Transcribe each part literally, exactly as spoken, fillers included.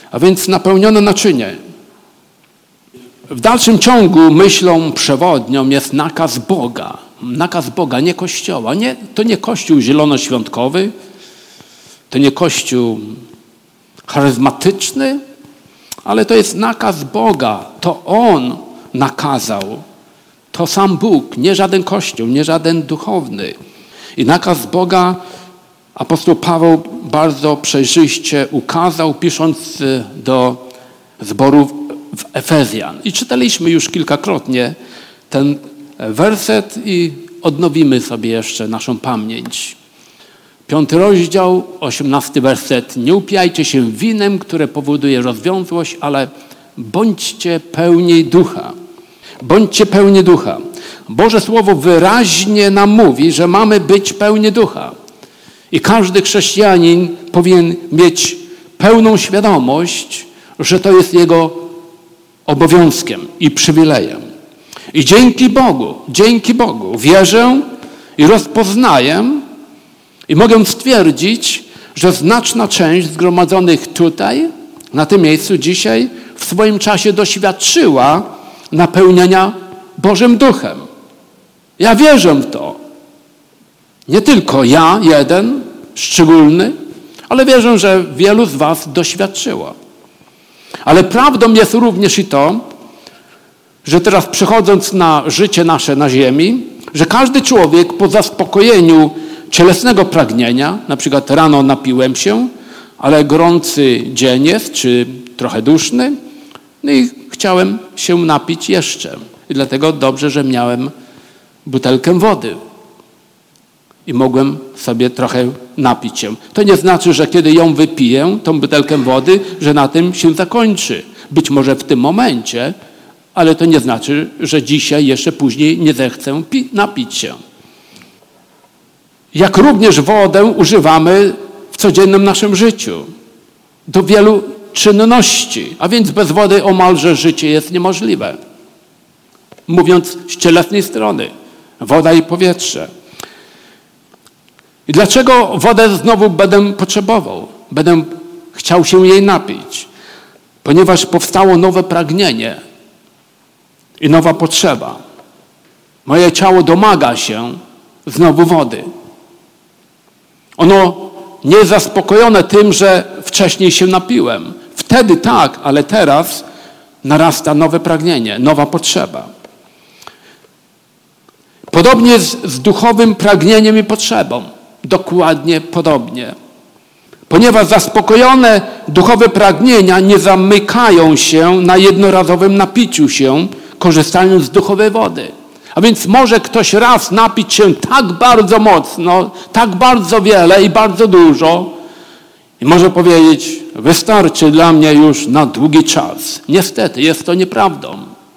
A więc napełnione naczynie. W dalszym ciągu myślą przewodnią jest nakaz Boga. Nakaz Boga, nie Kościoła. Nie, to nie Kościół zielonoświątkowy, to nie Kościół charyzmatyczny, ale to jest nakaz Boga. To On nakazał. To sam Bóg, nie żaden Kościół, nie żaden duchowny. I nakaz Boga apostoł Paweł bardzo przejrzyście ukazał, pisząc do zborów w Efezjan. I czytaliśmy już kilkakrotnie ten werset i odnowimy sobie jeszcze naszą pamięć. Piąty rozdział, osiemnasty werset. Nie upijajcie się winem, które powoduje rozwiązłość, ale bądźcie pełni ducha. Bądźcie pełni ducha. Boże Słowo wyraźnie nam mówi, że mamy być pełni ducha. I każdy chrześcijanin powinien mieć pełną świadomość, że to jest jego obowiązkiem i przywilejem. I dzięki Bogu, dzięki Bogu wierzę i rozpoznaję i mogę stwierdzić, że znaczna część zgromadzonych tutaj, na tym miejscu dzisiaj, w swoim czasie doświadczyła napełnienia Bożym Duchem. Ja wierzę w to. Nie tylko ja, jeden, szczególny, ale wierzę, że wielu z was doświadczyło. Ale prawdą jest również i to, że teraz przechodząc na życie nasze na ziemi, że każdy człowiek po zaspokojeniu cielesnego pragnienia, na przykład rano napiłem się, ale gorący dzień jest, czy trochę duszny, no i chciałem się napić jeszcze. I dlatego dobrze, że miałem butelkę wody. I mogłem sobie trochę napić się. To nie znaczy, że kiedy ją wypiję, tą butelkę wody, że na tym się zakończy. Być może w tym momencie, ale to nie znaczy, że dzisiaj, jeszcze później nie zechcę pi- napić się. Jak również wodę używamy w codziennym naszym życiu. Do wielu czynności. A więc bez wody omalże życie jest niemożliwe. Mówiąc z cielesnej strony. Woda i powietrze. I dlaczego wodę znowu będę potrzebował? Będę chciał się jej napić. Ponieważ powstało nowe pragnienie i nowa potrzeba. Moje ciało domaga się znowu wody. Ono nie jest zaspokojone tym, że wcześniej się napiłem. Wtedy tak, ale teraz narasta nowe pragnienie, nowa potrzeba. Podobnie jest z duchowym pragnieniem i potrzebą. Dokładnie podobnie. Ponieważ zaspokojone duchowe pragnienia nie zamykają się na jednorazowym napiciu się, korzystając z duchowej wody. A więc może ktoś raz napić się tak bardzo mocno, tak bardzo wiele i bardzo dużo i może powiedzieć, wystarczy dla mnie już na długi czas. Niestety jest to nieprawdą.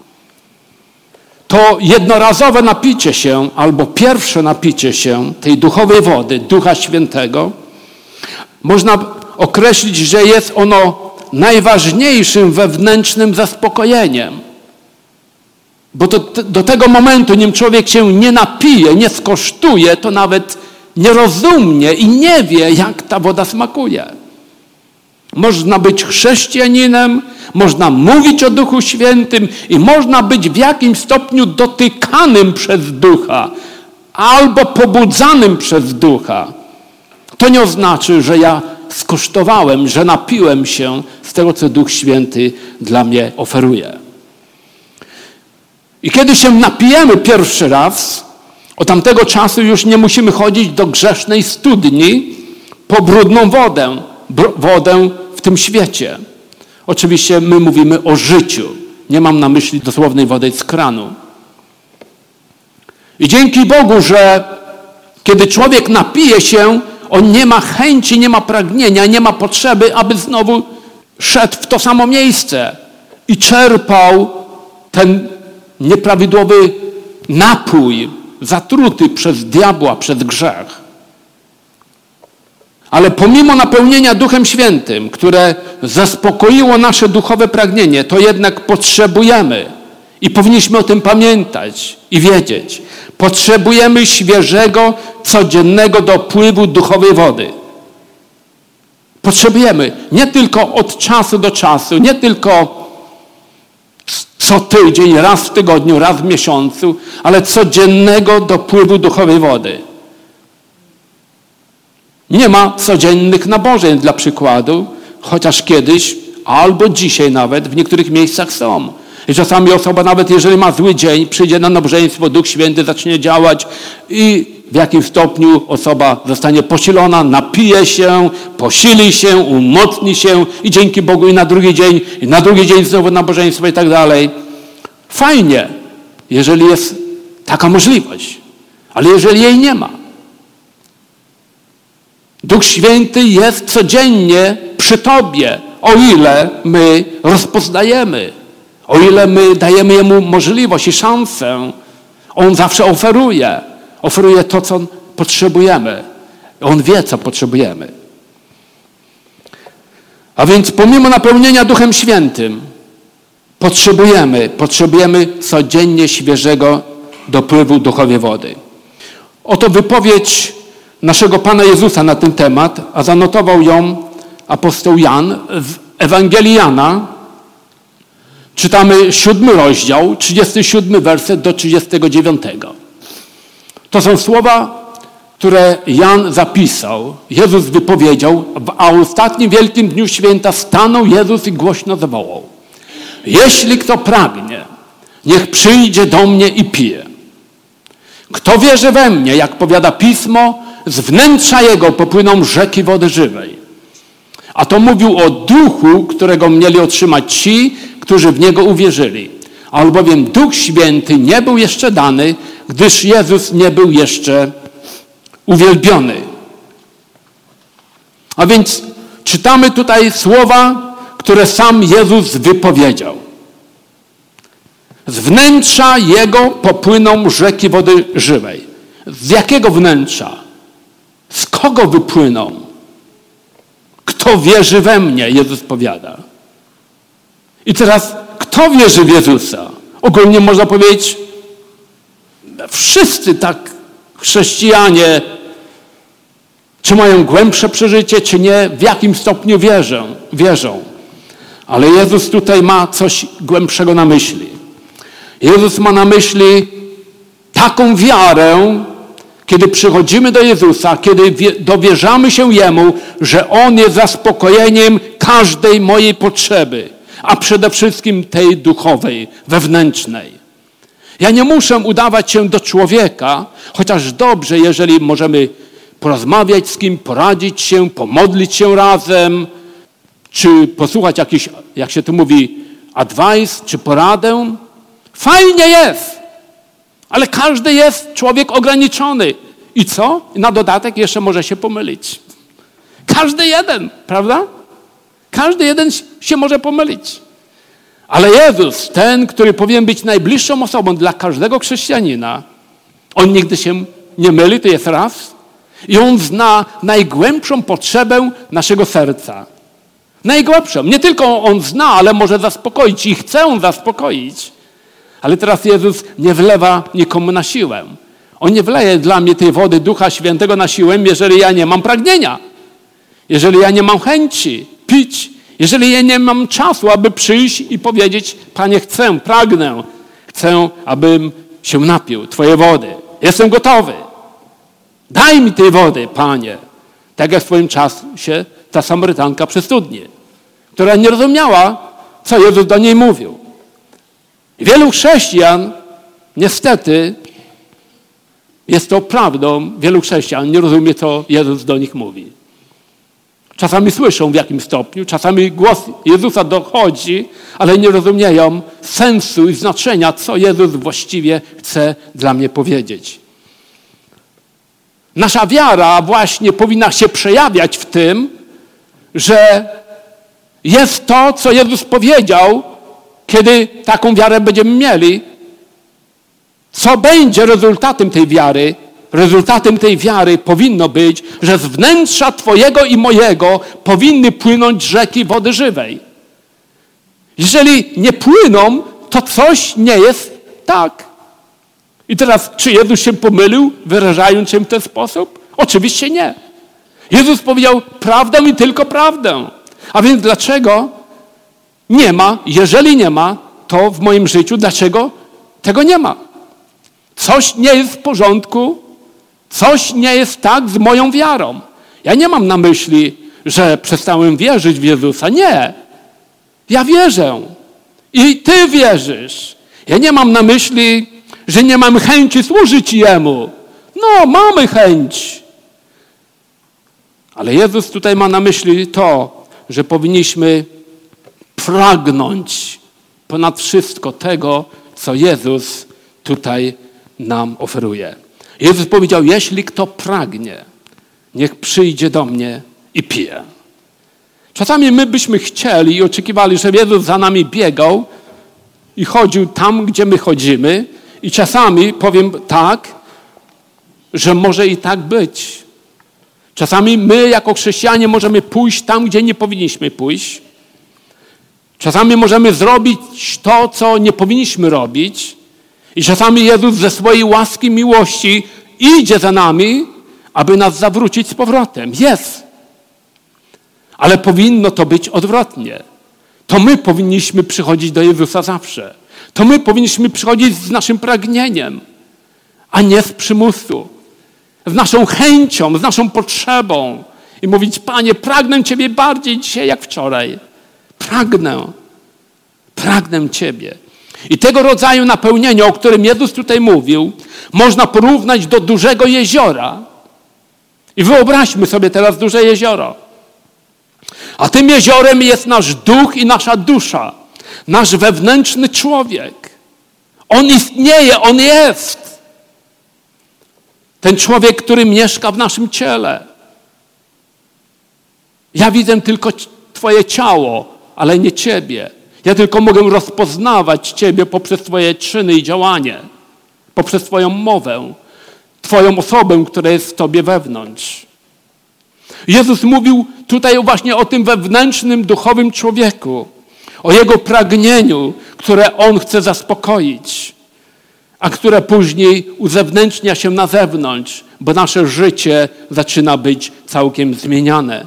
To jednorazowe napicie się albo pierwsze napicie się tej duchowej wody, Ducha Świętego, można określić, że jest ono najważniejszym wewnętrznym zaspokojeniem. Bo do, do tego momentu, nim człowiek się nie napije, nie skosztuje, to nawet nie rozumie i nie wie, jak ta woda smakuje. Można być chrześcijaninem, można mówić o Duchu Świętym i można być w jakimś stopniu dotykanym przez Ducha albo pobudzanym przez Ducha. To nie oznacza, że ja skosztowałem, że napiłem się z tego, co Duch Święty dla mnie oferuje. I kiedy się napijemy pierwszy raz, od tamtego czasu już nie musimy chodzić do grzesznej studni po brudną wodę, br- wodę w tym świecie. Oczywiście my mówimy o życiu. Nie mam na myśli dosłownej wody z kranu. I dzięki Bogu, że kiedy człowiek napije się, on nie ma chęci, nie ma pragnienia, nie ma potrzeby, aby znowu szedł w to samo miejsce i czerpał ten nieprawidłowy napój zatruty przez diabła, przez grzech. Ale pomimo napełnienia Duchem Świętym, które zaspokoiło nasze duchowe pragnienie, to jednak potrzebujemy i powinniśmy o tym pamiętać i wiedzieć. Potrzebujemy świeżego, codziennego dopływu duchowej wody. Potrzebujemy nie tylko od czasu do czasu, nie tylko co tydzień, raz w tygodniu, raz w miesiącu, ale codziennego dopływu duchowej wody. Nie ma codziennych nabożeń dla przykładu, chociaż kiedyś, albo dzisiaj nawet, w niektórych miejscach są. I czasami osoba, nawet jeżeli ma zły dzień, przyjdzie na nabożeństwo, Duch Święty zacznie działać i w jakim stopniu osoba zostanie posilona, napije się, posili się, umocni się i dzięki Bogu i na drugi dzień, i na drugi dzień znowu nabożeństwo i tak dalej. Fajnie, jeżeli jest taka możliwość, ale jeżeli jej nie ma. Duch Święty jest codziennie przy Tobie, o ile my rozpoznajemy, o ile my dajemy Jemu możliwość i szansę. On zawsze oferuje. Oferuje to, co potrzebujemy. On wie, co potrzebujemy. A więc pomimo napełnienia Duchem Świętym potrzebujemy, potrzebujemy codziennie świeżego dopływu duchowej wody. Oto wypowiedź naszego Pana Jezusa na ten temat, a zanotował ją apostoł Jan w Ewangelii Jana. Czytamy siódmy rozdział, trzydziesty siódmy werset do trzydziestego dziewiątego. To są słowa, które Jan zapisał. Jezus wypowiedział, a w ostatnim wielkim dniu święta stanął Jezus i głośno zawołał: jeśli kto pragnie, niech przyjdzie do mnie i pije. Kto wierzy we mnie, jak powiada Pismo, z wnętrza jego popłyną rzeki wody żywej. A to mówił o duchu, którego mieli otrzymać ci, którzy w niego uwierzyli. Albowiem Duch Święty nie był jeszcze dany, gdyż Jezus nie był jeszcze uwielbiony. A więc czytamy tutaj słowa, które sam Jezus wypowiedział. Z wnętrza Jego popłyną rzeki wody żywej. Z jakiego wnętrza? Z kogo wypłyną? Kto wierzy we mnie? Jezus powiada. I teraz, kto wierzy w Jezusa? Ogólnie można powiedzieć, wszyscy tak chrześcijanie, czy mają głębsze przeżycie, czy nie, w jakim stopniu wierzą. wierzą. Ale Jezus tutaj ma coś głębszego na myśli. Jezus ma na myśli taką wiarę, kiedy przychodzimy do Jezusa, kiedy dowierzamy się Jemu, że On jest zaspokojeniem każdej mojej potrzeby, a przede wszystkim tej duchowej, wewnętrznej. Ja nie muszę udawać się do człowieka, chociaż dobrze, jeżeli możemy porozmawiać z kim, poradzić się, pomodlić się razem, czy posłuchać jakiś, jak się tu mówi, advice, czy poradę. Fajnie jest, ale każdy jest człowiek ograniczony. I co? Na dodatek jeszcze może się pomylić. Każdy jeden, prawda? Każdy jeden się może pomylić. Ale Jezus, ten, który powinien być najbliższą osobą dla każdego chrześcijanina, On nigdy się nie myli, to jest raz. I On zna najgłębszą potrzebę naszego serca. Najgłębszą. Nie tylko On zna, ale może zaspokoić i chce On zaspokoić. Ale teraz Jezus nie wlewa nikomu na siłę. On nie wleje dla mnie tej wody Ducha Świętego na siłę, jeżeli ja nie mam pragnienia. Jeżeli ja nie mam chęci pić. Jeżeli ja nie mam czasu, aby przyjść i powiedzieć: Panie, chcę, pragnę. Chcę, abym się napił Twojej wody. Jestem gotowy. Daj mi tej wody, Panie. Tak jak w swoim czasie ta Samarytanka przy studni, która nie rozumiała, co Jezus do niej mówił. Wielu chrześcijan, niestety, jest to prawdą, wielu chrześcijan nie rozumie, co Jezus do nich mówi. Czasami słyszą w jakim stopniu, czasami głos Jezusa dochodzi, ale nie rozumieją sensu i znaczenia, co Jezus właściwie chce dla mnie powiedzieć. Nasza wiara właśnie powinna się przejawiać w tym, że jest to, co Jezus powiedział, kiedy taką wiarę będziemy mieli. Co będzie rezultatem tej wiary? Rezultatem tej wiary powinno być, że z wnętrza Twojego i mojego powinny płynąć rzeki wody żywej. Jeżeli nie płyną, to coś nie jest tak. I teraz, czy Jezus się pomylił, wyrażając się w ten sposób? Oczywiście nie. Jezus powiedział prawdę i tylko prawdę. A więc dlaczego nie ma, jeżeli nie ma, to w moim życiu, dlaczego tego nie ma? Coś nie jest w porządku, coś nie jest tak z moją wiarą. Ja nie mam na myśli, że przestałem wierzyć w Jezusa. Nie. Ja wierzę. I ty wierzysz. Ja nie mam na myśli, że nie mam chęci służyć Jemu. No, mamy chęć. Ale Jezus tutaj ma na myśli to, że powinniśmy pragnąć ponad wszystko tego, co Jezus tutaj nam oferuje. Jezus powiedział, jeśli kto pragnie, niech przyjdzie do mnie i pije. Czasami my byśmy chcieli i oczekiwali, że Jezus za nami biegał i chodził tam, gdzie my chodzimy. I czasami powiem tak, że może i tak być. Czasami my jako chrześcijanie możemy pójść tam, gdzie nie powinniśmy pójść. Czasami możemy zrobić to, co nie powinniśmy robić. I czasami Jezus ze swojej łaski, miłości idzie za nami, aby nas zawrócić z powrotem. Jest. Ale powinno to być odwrotnie. To my powinniśmy przychodzić do Jezusa zawsze. To my powinniśmy przychodzić z naszym pragnieniem, a nie z przymusu. Z naszą chęcią, z naszą potrzebą. I mówić, Panie, pragnę Ciebie bardziej dzisiaj jak wczoraj. Pragnę. Pragnę Ciebie. I tego rodzaju napełnienie, o którym Jezus tutaj mówił, można porównać do dużego jeziora. I wyobraźmy sobie teraz duże jezioro. A tym jeziorem jest nasz duch i nasza dusza. Nasz wewnętrzny człowiek. On istnieje, on jest. Ten człowiek, który mieszka w naszym ciele. Ja widzę tylko Twoje ciało, ale nie Ciebie. Ja tylko mogę rozpoznawać Ciebie poprzez Twoje czyny i działanie. Poprzez Twoją mowę. Twoją osobę, która jest w Tobie wewnątrz. Jezus mówił tutaj właśnie o tym wewnętrznym, duchowym człowieku. O jego pragnieniu, które On chce zaspokoić. A które później uzewnętrznia się na zewnątrz, bo nasze życie zaczyna być całkiem zmieniane.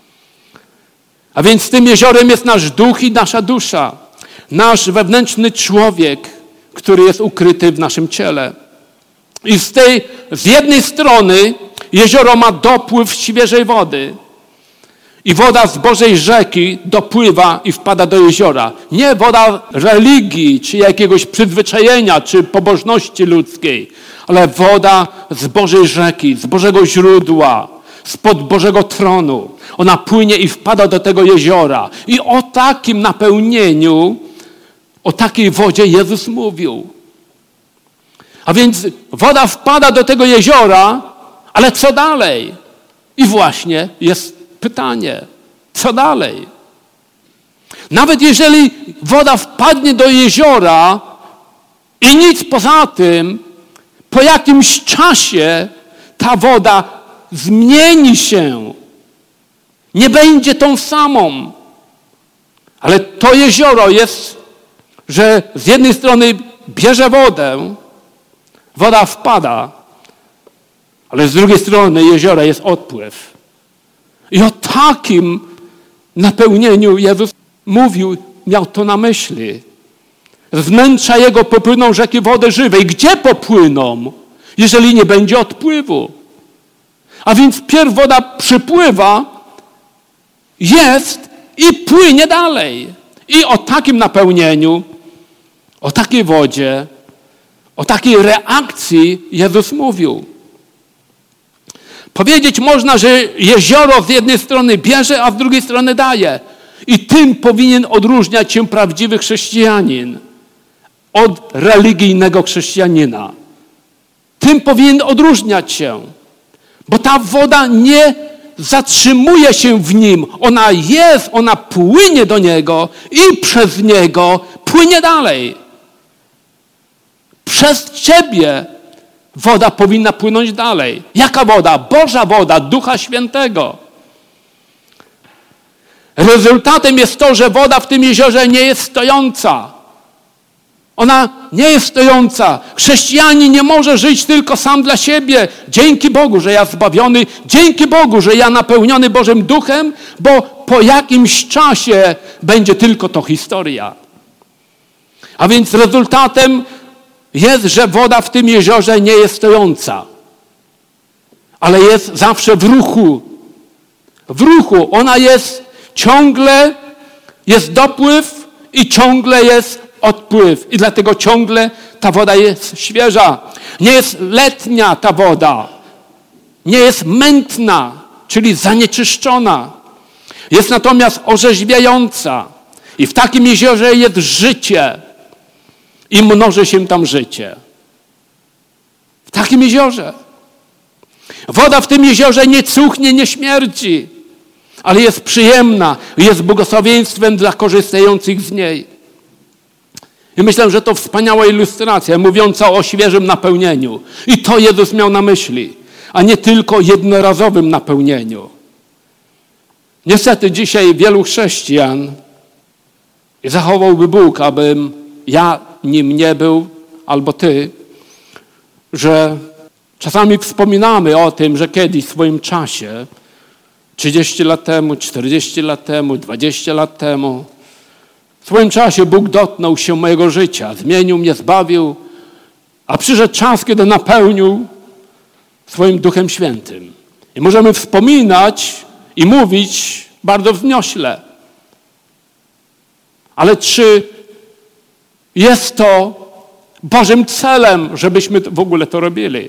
A więc tym jeziorem jest nasz duch i nasza dusza. Nasz wewnętrzny człowiek, który jest ukryty w naszym ciele. I z tej, z jednej strony jezioro ma dopływ świeżej wody. I woda z Bożej rzeki dopływa i wpada do jeziora. Nie woda religii, czy jakiegoś przyzwyczajenia, czy pobożności ludzkiej, ale woda z Bożej rzeki, z Bożego źródła, spod Bożego tronu. Ona płynie i wpada do tego jeziora. I o takim napełnieniu, o takiej wodzie Jezus mówił. A więc woda wpada do tego jeziora, ale co dalej? I właśnie jest pytanie, co dalej? Nawet jeżeli woda wpadnie do jeziora i nic poza tym, po jakimś czasie ta woda zmieni się. Nie będzie tą samą. Ale to jezioro jest, że z jednej strony bierze wodę, woda wpada, ale z drugiej strony jeziora jest odpływ. I o takim napełnieniu Jezus mówił, miał to na myśli. Z wnętrza Jego popłyną rzeki wody żywej. Gdzie popłyną, jeżeli nie będzie odpływu? A więc pierw woda przypływa, jest i płynie dalej. I o takim napełnieniu, o takiej wodzie, o takiej reakcji Jezus mówił. Powiedzieć można, że jezioro z jednej strony bierze, a z drugiej strony daje. I tym powinien odróżniać się prawdziwy chrześcijanin od religijnego chrześcijanina. Tym powinien odróżniać się. Bo ta woda nie zatrzymuje się w nim. Ona jest, ona płynie do niego i przez niego płynie dalej. Przez ciebie woda powinna płynąć dalej. Jaka woda? Boża woda, Ducha Świętego. Rezultatem jest to, że woda w tym jeziorze nie jest stojąca. Ona nie jest stojąca. Chrześcijanin nie może żyć tylko sam dla siebie. Dzięki Bogu, że ja zbawiony. Dzięki Bogu, że ja napełniony Bożym Duchem, bo po jakimś czasie będzie tylko to historia. A więc rezultatem jest, że woda w tym jeziorze nie jest stojąca. Ale jest zawsze w ruchu. W ruchu. Ona jest ciągle, jest dopływ i ciągle jest odpływ. I dlatego ciągle ta woda jest świeża. Nie jest letnia ta woda. Nie jest mętna, czyli zanieczyszczona. Jest natomiast orzeźwiająca. I w takim jeziorze jest życie. I mnoży się tam życie. W takim jeziorze. Woda w tym jeziorze nie cuchnie, nie śmierdzi, ale jest przyjemna, jest błogosławieństwem dla korzystających z niej. I myślę, że to wspaniała ilustracja mówiąca o świeżym napełnieniu. I to Jezus miał na myśli, a nie tylko jednorazowym napełnieniu. Niestety dzisiaj wielu chrześcijan i zachowałby Bóg, abym ja nim nie był, albo ty, że czasami wspominamy o tym, że kiedyś w swoim czasie, trzydzieści lat temu, czterdzieści lat temu, dwadzieścia lat temu, w swoim czasie Bóg dotknął się mojego życia, zmienił mnie, zbawił, a przyszedł czas, kiedy napełnił swoim Duchem Świętym. I możemy wspominać i mówić bardzo wzniośle. Ale czy jest to Bożym celem, żebyśmy w ogóle to robili?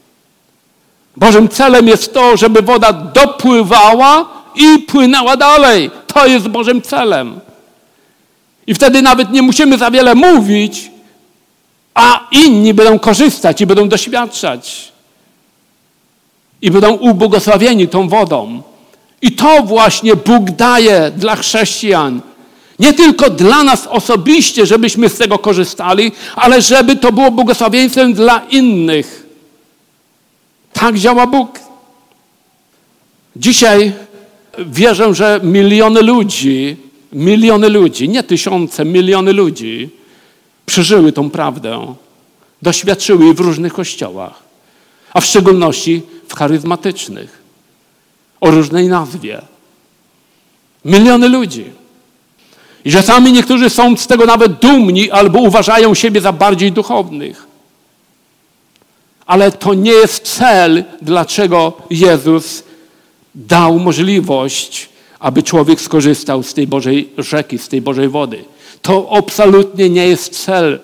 Bożym celem jest to, żeby woda dopływała i płynęła dalej. To jest Bożym celem. I wtedy nawet nie musimy za wiele mówić, a inni będą korzystać i będą doświadczać. I będą ubłogosławieni tą wodą. I to właśnie Bóg daje dla chrześcijan. Nie tylko dla nas osobiście, żebyśmy z tego korzystali, ale żeby to było błogosławieństwem dla innych. Tak działa Bóg. Dzisiaj wierzę, że miliony ludzi, miliony ludzi, nie tysiące, miliony ludzi przeżyły tą prawdę, doświadczyły jej w różnych kościołach, a w szczególności w charyzmatycznych, o różnej nazwie. Miliony ludzi. I czasami niektórzy są z tego nawet dumni albo uważają siebie za bardziej duchownych. Ale to nie jest cel, dlaczego Jezus dał możliwość, aby człowiek skorzystał z tej Bożej rzeki, z tej Bożej wody. To absolutnie nie jest cel.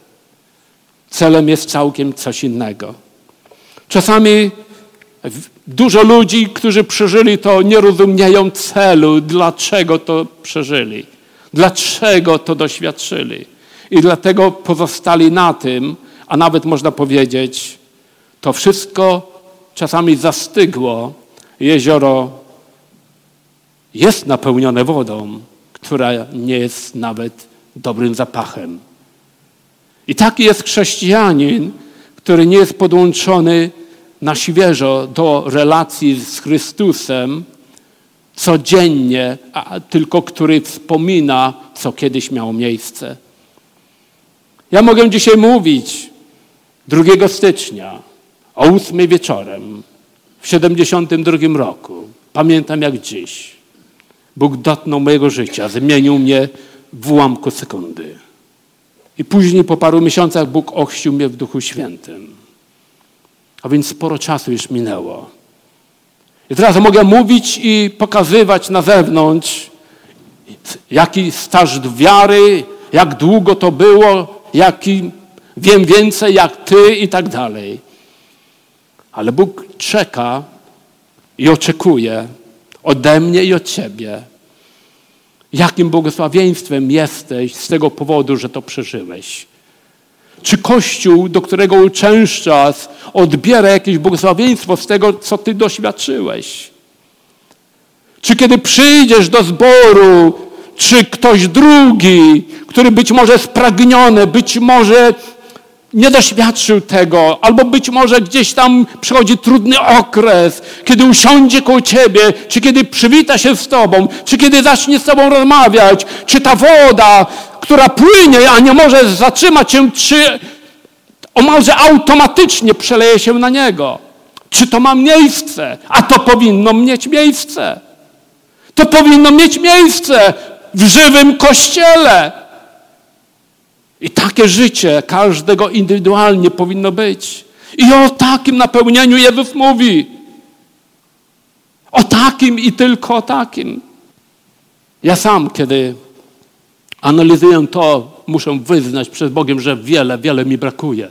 Celem jest całkiem coś innego. Czasami dużo ludzi, którzy przeżyli to, nie rozumieją celu, dlaczego to przeżyli. Dlaczego to doświadczyli. I dlatego pozostali na tym, a nawet można powiedzieć, to wszystko czasami zastygło. Jezioro jest napełnione wodą, która nie jest nawet dobrym zapachem. I taki jest chrześcijanin, który nie jest podłączony na świeżo do relacji z Chrystusem codziennie, a tylko który wspomina, co kiedyś miało miejsce. Ja mogę dzisiaj mówić drugiego stycznia o ósmej wieczorem w siedemdziesiątym drugim roku. Pamiętam jak dziś. Bóg dotknął mojego życia, zmienił mnie w ułamku sekundy. I później po paru miesiącach Bóg ochrzcił mnie w Duchu Świętym. A więc sporo czasu już minęło. I teraz mogę mówić i pokazywać na zewnątrz, jaki staż wiary, jak długo to było, jaki wiem więcej jak ty i tak dalej. Ale Bóg czeka i oczekuje ode mnie i od ciebie, jakim błogosławieństwem jesteś z tego powodu, że to przeżyłeś. Czy Kościół, do którego uczęszczasz, odbiera jakieś błogosławieństwo z tego, co ty doświadczyłeś? Czy kiedy przyjdziesz do zboru, czy ktoś drugi, który być może spragniony, być może nie doświadczył tego, albo być może gdzieś tam przychodzi trudny okres, kiedy usiądzie koło ciebie, czy kiedy przywita się z tobą, czy kiedy zacznie z tobą rozmawiać, czy ta woda, która płynie, a nie może zatrzymać się, czy omalże automatycznie przeleje się na niego. Czy to ma miejsce? A to powinno mieć miejsce. To powinno mieć miejsce w żywym Kościele. I takie życie każdego indywidualnie powinno być. I o takim napełnieniu Jezus mówi. O takim i tylko o takim. Ja sam, kiedy analizuję to, muszę wyznać przed Bogiem, że wiele, wiele mi brakuje.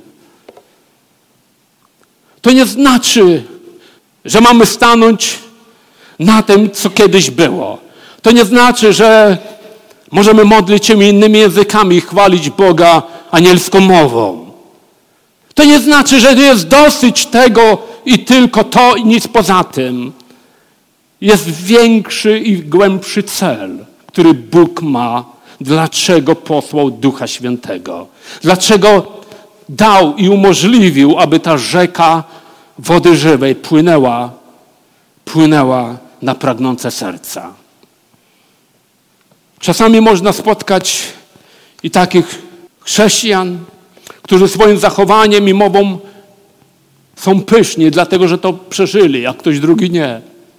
To nie znaczy, że mamy stanąć na tym, co kiedyś było. To nie znaczy, że możemy modlić się innymi językami i chwalić Boga anielską mową. To nie znaczy, że jest dosyć tego i tylko to i nic poza tym. Jest większy i głębszy cel, który Bóg ma. Dlaczego posłał Ducha Świętego? Dlaczego dał i umożliwił, aby ta rzeka wody żywej płynęła, płynęła na pragnące serca? Czasami można spotkać i takich chrześcijan, którzy swoim zachowaniem i mową są pyszni, dlatego że to przeżyli, a ktoś drugi nie.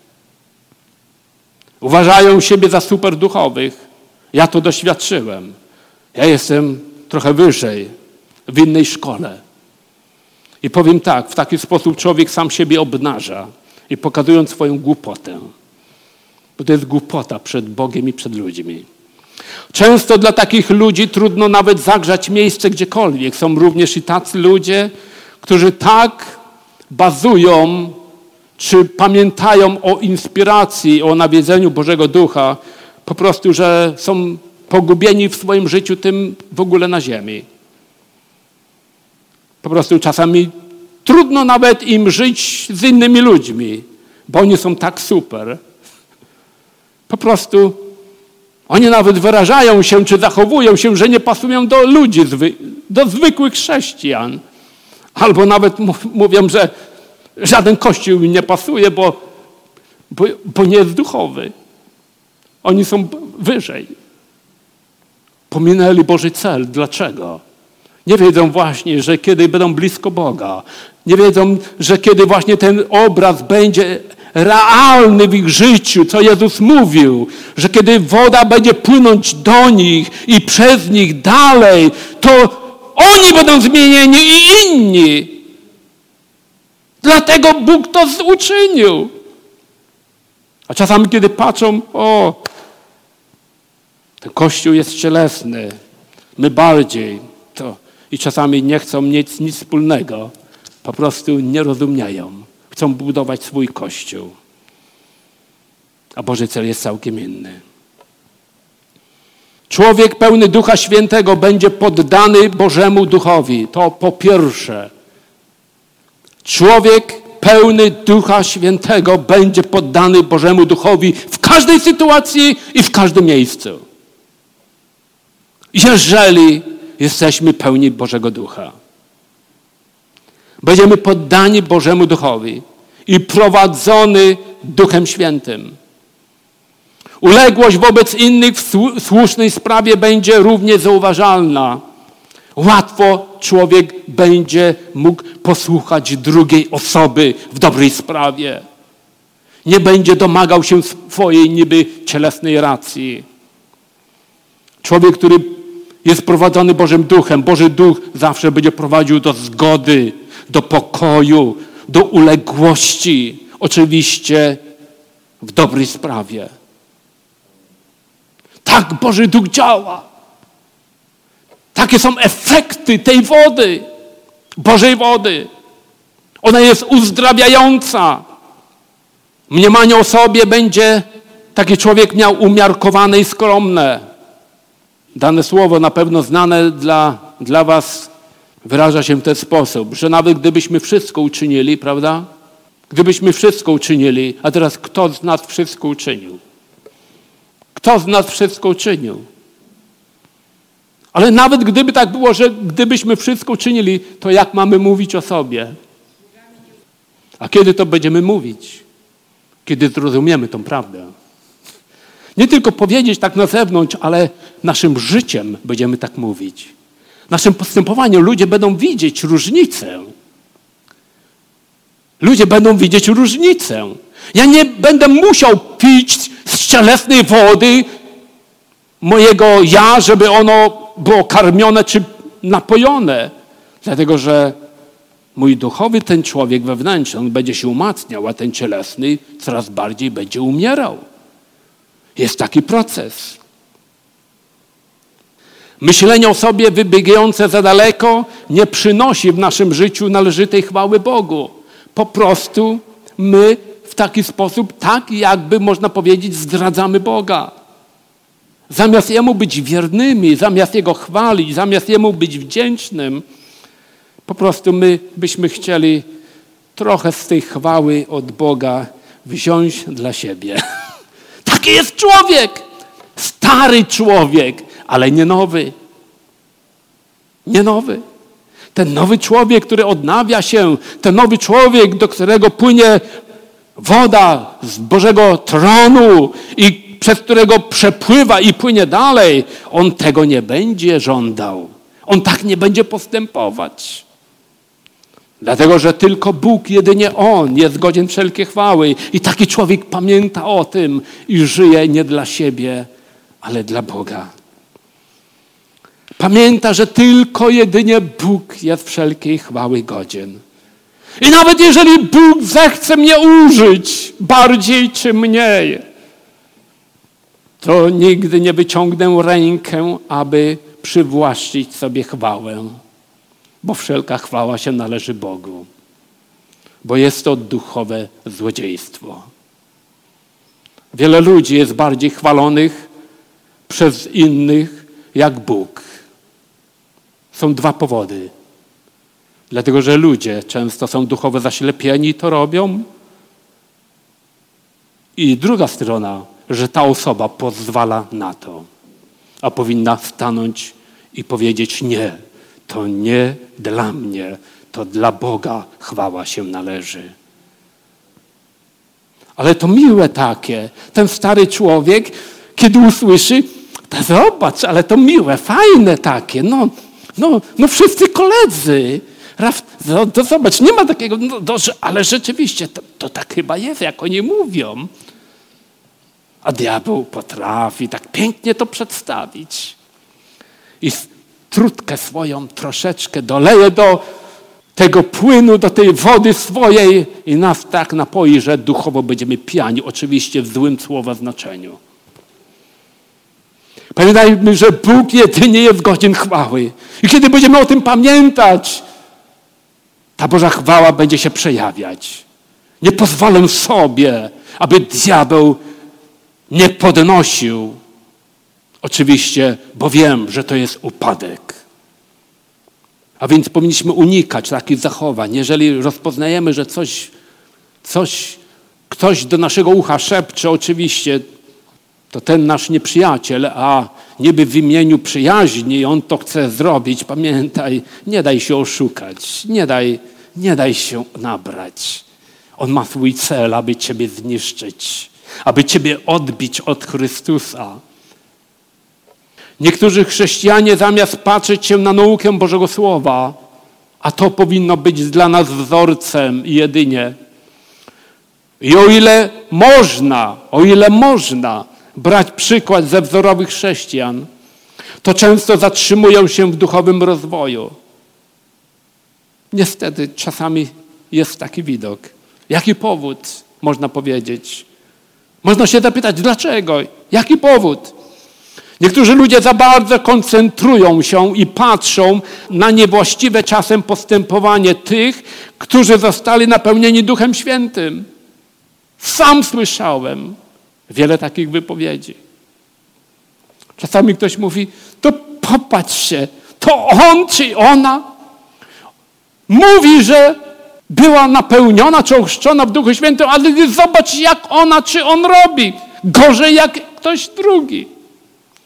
Uważają siebie za super duchowych. Ja to doświadczyłem. Ja jestem trochę wyżej, w innej szkole. I powiem tak, w taki sposób człowiek sam siebie obnaża i pokazując swoją głupotę. Bo to jest głupota przed Bogiem i przed ludźmi. Często dla takich ludzi trudno nawet zagrzać miejsce gdziekolwiek. Są również i tacy ludzie, którzy tak bazują, czy pamiętają o inspiracji, o nawiedzeniu Bożego Ducha, po prostu, że są pogubieni w swoim życiu tym w ogóle na ziemi. Po prostu czasami trudno nawet im żyć z innymi ludźmi, bo oni są tak super. Po prostu oni nawet wyrażają się, czy zachowują się, że nie pasują do ludzi, do zwykłych chrześcijan. Albo nawet mówią, że żaden kościół im nie pasuje, bo, bo, bo nie jest duchowy. Oni są wyżej. Pominęli Boży cel. Dlaczego? Nie wiedzą właśnie, że kiedy będą blisko Boga, nie wiedzą, że kiedy właśnie ten obraz będzie realny w ich życiu, co Jezus mówił, że kiedy woda będzie płynąć do nich i przez nich dalej, to oni będą zmienieni i inni. Dlatego Bóg to uczynił. A czasami, kiedy patrzą, o, ten Kościół jest cielesny, my bardziej, to i czasami nie chcą mieć nic wspólnego, po prostu nie rozumieją. Chcą budować swój Kościół. A Boży cel jest całkiem inny. Człowiek pełny Ducha Świętego będzie poddany Bożemu Duchowi. To po pierwsze. Człowiek pełny Ducha Świętego będzie poddany Bożemu Duchowi w każdej sytuacji i w każdym miejscu. Jeżeli jesteśmy pełni Bożego Ducha. Będziemy poddani Bożemu Duchowi i prowadzony Duchem Świętym. Uległość wobec innych w słusznej sprawie będzie równie zauważalna. Łatwo człowiek będzie mógł posłuchać drugiej osoby w dobrej sprawie. Nie będzie domagał się swojej niby cielesnej racji. Człowiek, który jest prowadzony Bożym Duchem, Boży Duch zawsze będzie prowadził do zgody, do pokoju, do uległości. Oczywiście w dobrej sprawie. Tak Boży Duch działa. Takie są efekty tej wody, Bożej wody. Ona jest uzdrawiająca. Mniemanie o sobie będzie taki człowiek miał umiarkowane i skromne. Dane słowo na pewno znane dla, dla was wyraża się w ten sposób, że nawet gdybyśmy wszystko uczynili, prawda? Gdybyśmy wszystko uczynili, a teraz kto z nas wszystko uczynił? Kto z nas wszystko uczynił? Ale nawet gdyby tak było, że gdybyśmy wszystko czynili, to jak mamy mówić o sobie? A kiedy to będziemy mówić? Kiedy zrozumiemy tą prawdę. Nie tylko powiedzieć tak na zewnątrz, ale naszym życiem będziemy tak mówić. Naszym postępowaniem ludzie będą widzieć różnicę. Ludzie będą widzieć różnicę. Ja nie będę musiał pić z cielesnej wody mojego ja, żeby ono było karmione czy napojone. Dlatego, że mój duchowy ten człowiek wewnętrzny, on będzie się umacniał, a ten cielesny coraz bardziej będzie umierał. Jest taki proces. Myślenie o sobie wybiegające za daleko nie przynosi w naszym życiu należytej chwały Bogu. Po prostu my w taki sposób, tak jakby można powiedzieć, zdradzamy Boga. Zamiast Jemu być wiernymi, zamiast Jego chwalić, zamiast Jemu być wdzięcznym, po prostu my byśmy chcieli trochę z tej chwały od Boga wziąć dla siebie. Taki jest człowiek! Stary człowiek, ale nie nowy. Nie nowy. Ten nowy człowiek, który odnawia się, ten nowy człowiek, do którego płynie woda z Bożego tronu i przez którego przepływa i płynie dalej, on tego nie będzie żądał. On tak nie będzie postępować. Dlatego, że tylko Bóg, jedynie On jest godzien wszelkiej chwały. I taki człowiek pamięta o tym i żyje nie dla siebie, ale dla Boga. Pamięta, że tylko jedynie Bóg jest wszelkiej chwały godzien. I nawet jeżeli Bóg zechce mnie użyć bardziej czy mniej, to nigdy nie wyciągnę rękę, aby przywłaszczyć sobie chwałę. Bo wszelka chwała się należy Bogu. Bo jest to duchowe złodziejstwo. Wiele ludzi jest bardziej chwalonych przez innych jak Bóg. Są dwa powody. Dlatego, że ludzie często są duchowo zaślepieni i to robią. I druga strona, że ta osoba pozwala na to. A powinna stanąć i powiedzieć nie. To nie dla mnie, to dla Boga chwała się należy. Ale to miłe takie. Ten stary człowiek, kiedy usłyszy, to zobacz, ale to miłe, fajne takie. No, no, no wszyscy koledzy. No, to zobacz, nie ma takiego, no, to, ale rzeczywiście to, to tak chyba jest, jak oni mówią. A diabeł potrafi tak pięknie to przedstawić. I trutkę swoją troszeczkę doleje do tego płynu, do tej wody swojej i nas tak napoi, że duchowo będziemy pijani. Oczywiście w złym słowa znaczeniu. Pamiętajmy, że Bóg jedynie jest godzien chwały. I kiedy będziemy o tym pamiętać, ta Boża chwała będzie się przejawiać. Nie pozwolę sobie, aby diabeł nie podnosił. Oczywiście, bo wiem, że to jest upadek. A więc powinniśmy unikać takich zachowań. Jeżeli rozpoznajemy, że coś, coś, ktoś do naszego ucha szepcze, oczywiście, to ten nasz nieprzyjaciel, a niby w imieniu przyjaźni on to chce zrobić, pamiętaj, nie daj się oszukać, nie daj, nie daj się nabrać. On ma swój cel, aby ciebie zniszczyć, aby ciebie odbić od Chrystusa. Niektórzy chrześcijanie zamiast patrzeć się na naukę Bożego Słowa, a to powinno być dla nas wzorcem jedynie. I o ile można, o ile można brać przykład ze wzorowych chrześcijan, to często zatrzymują się w duchowym rozwoju. Niestety czasami jest taki widok. Jaki powód, można powiedzieć? Można się zapytać, dlaczego? Jaki powód? Niektórzy ludzie za bardzo koncentrują się i patrzą na niewłaściwe czasem postępowanie tych, którzy zostali napełnieni Duchem Świętym. Sam słyszałem wiele takich wypowiedzi. Czasami ktoś mówi, to popatrz się, to on czy ona mówi, że była napełniona czy ochrzczona w Duchu Świętym, ale zobacz, jak ona czy on robi. Gorzej jak ktoś drugi.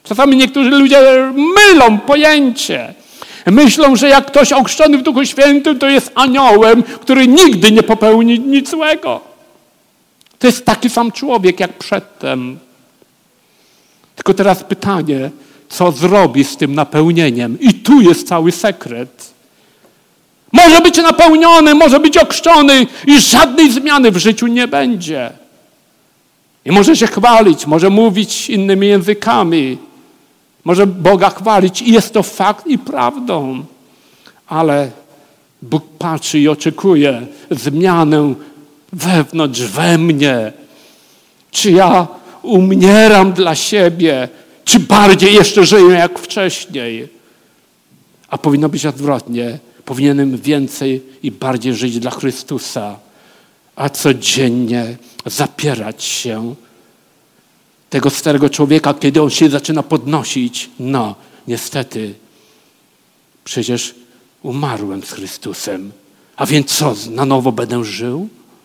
Czasami niektórzy ludzie mylą pojęcie. Myślą, że jak ktoś ochrzczony w Duchu Świętym, to jest aniołem, który nigdy nie popełni nic złego. To jest taki sam człowiek jak przedtem. Tylko teraz pytanie, co zrobi z tym napełnieniem? I tu jest cały sekret. Może być napełniony, może być ochrzczony i żadnej zmiany w życiu nie będzie. I może się chwalić, może mówić innymi językami, może Boga chwalić i jest to fakt i prawdą. Ale Bóg patrzy i oczekuje zmianę wewnątrz we mnie. Czy ja umieram dla siebie, czy bardziej jeszcze żyję jak wcześniej? A powinno być odwrotnie. Powinienem więcej i bardziej żyć dla Chrystusa, a codziennie zapierać się tego starego człowieka, kiedy on się zaczyna podnosić. No, niestety, przecież umarłem z Chrystusem. A więc co, na nowo będę żył?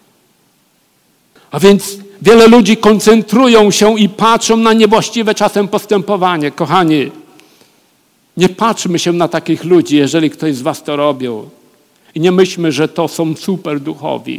A więc wiele ludzi koncentrują się i patrzą na niewłaściwe czasem postępowanie. Kochani, nie patrzmy się na takich ludzi, jeżeli ktoś z was to robił. I nie myślmy, że to są super duchowi.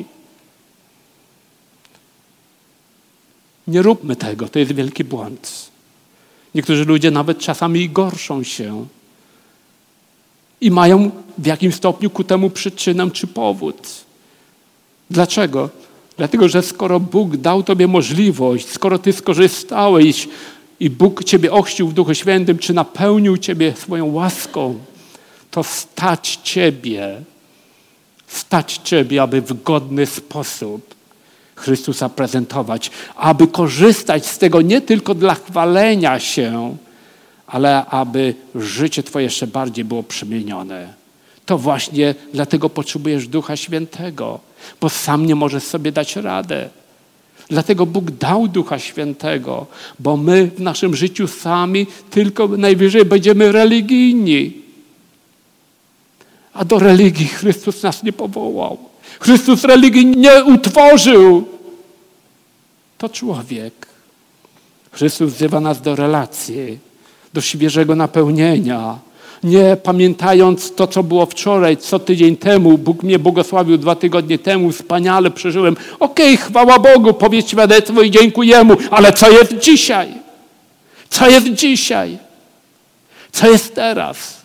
Nie róbmy tego, to jest wielki błąd. Niektórzy ludzie nawet czasami gorszą się i mają w jakimś stopniu ku temu przyczynę czy powód. Dlaczego? Dlatego, że skoro Bóg dał tobie możliwość, skoro ty skorzystałeś i Bóg ciebie ochrzcił w Duchu Świętym, czy napełnił ciebie swoją łaską, to stać ciebie, stać ciebie, aby w godny sposób Chrystusa prezentować, aby korzystać z tego nie tylko dla chwalenia się, ale aby życie twoje jeszcze bardziej było przemienione. To właśnie dlatego potrzebujesz Ducha Świętego, bo sam nie możesz sobie dać radę. Dlatego Bóg dał Ducha Świętego, bo my w naszym życiu sami tylko najwyżej będziemy religijni. A do religii Chrystus nas nie powołał. Chrystus religii nie utworzył. To człowiek. Chrystus wzywa nas do relacji, do świeżego napełnienia. Nie pamiętając to, co było wczoraj, co tydzień temu, Bóg mnie błogosławił dwa tygodnie temu, wspaniale przeżyłem. Okej, okay, chwała Bogu, powiedz świadectwo i dziękuję Mu, ale co jest dzisiaj? Co jest dzisiaj? Co jest teraz?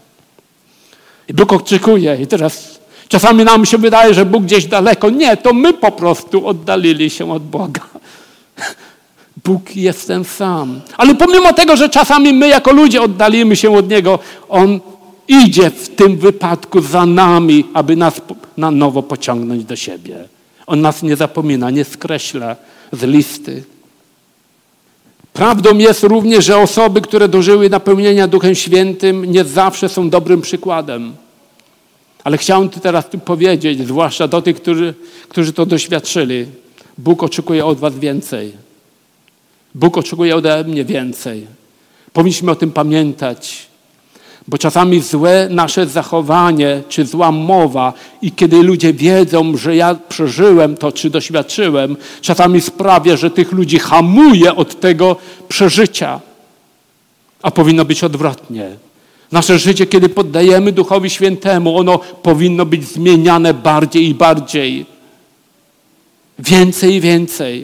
I Bóg oczekuje i teraz czasami nam się wydaje, że Bóg gdzieś daleko. Nie, to my po prostu oddalili się od Boga. Bóg jest ten sam. Ale pomimo tego, że czasami my jako ludzie oddalimy się od Niego, On idzie w tym wypadku za nami, aby nas na nowo pociągnąć do siebie. On nas nie zapomina, nie skreśla z listy. Prawdą jest również, że osoby, które dożyły napełnienia Duchem Świętym, nie zawsze są dobrym przykładem. Ale chciałem teraz tu powiedzieć, zwłaszcza do tych, którzy, którzy to doświadczyli. Bóg oczekuje od was więcej. Bóg oczekuje ode mnie więcej. Powinniśmy o tym pamiętać. Bo czasami złe nasze zachowanie, czy zła mowa i kiedy ludzie wiedzą, że ja przeżyłem to, czy doświadczyłem, czasami sprawia, że tych ludzi hamuje od tego przeżycia. A powinno być odwrotnie. Nasze życie, kiedy poddajemy Duchowi Świętemu, ono powinno być zmieniane bardziej i bardziej. Więcej i więcej.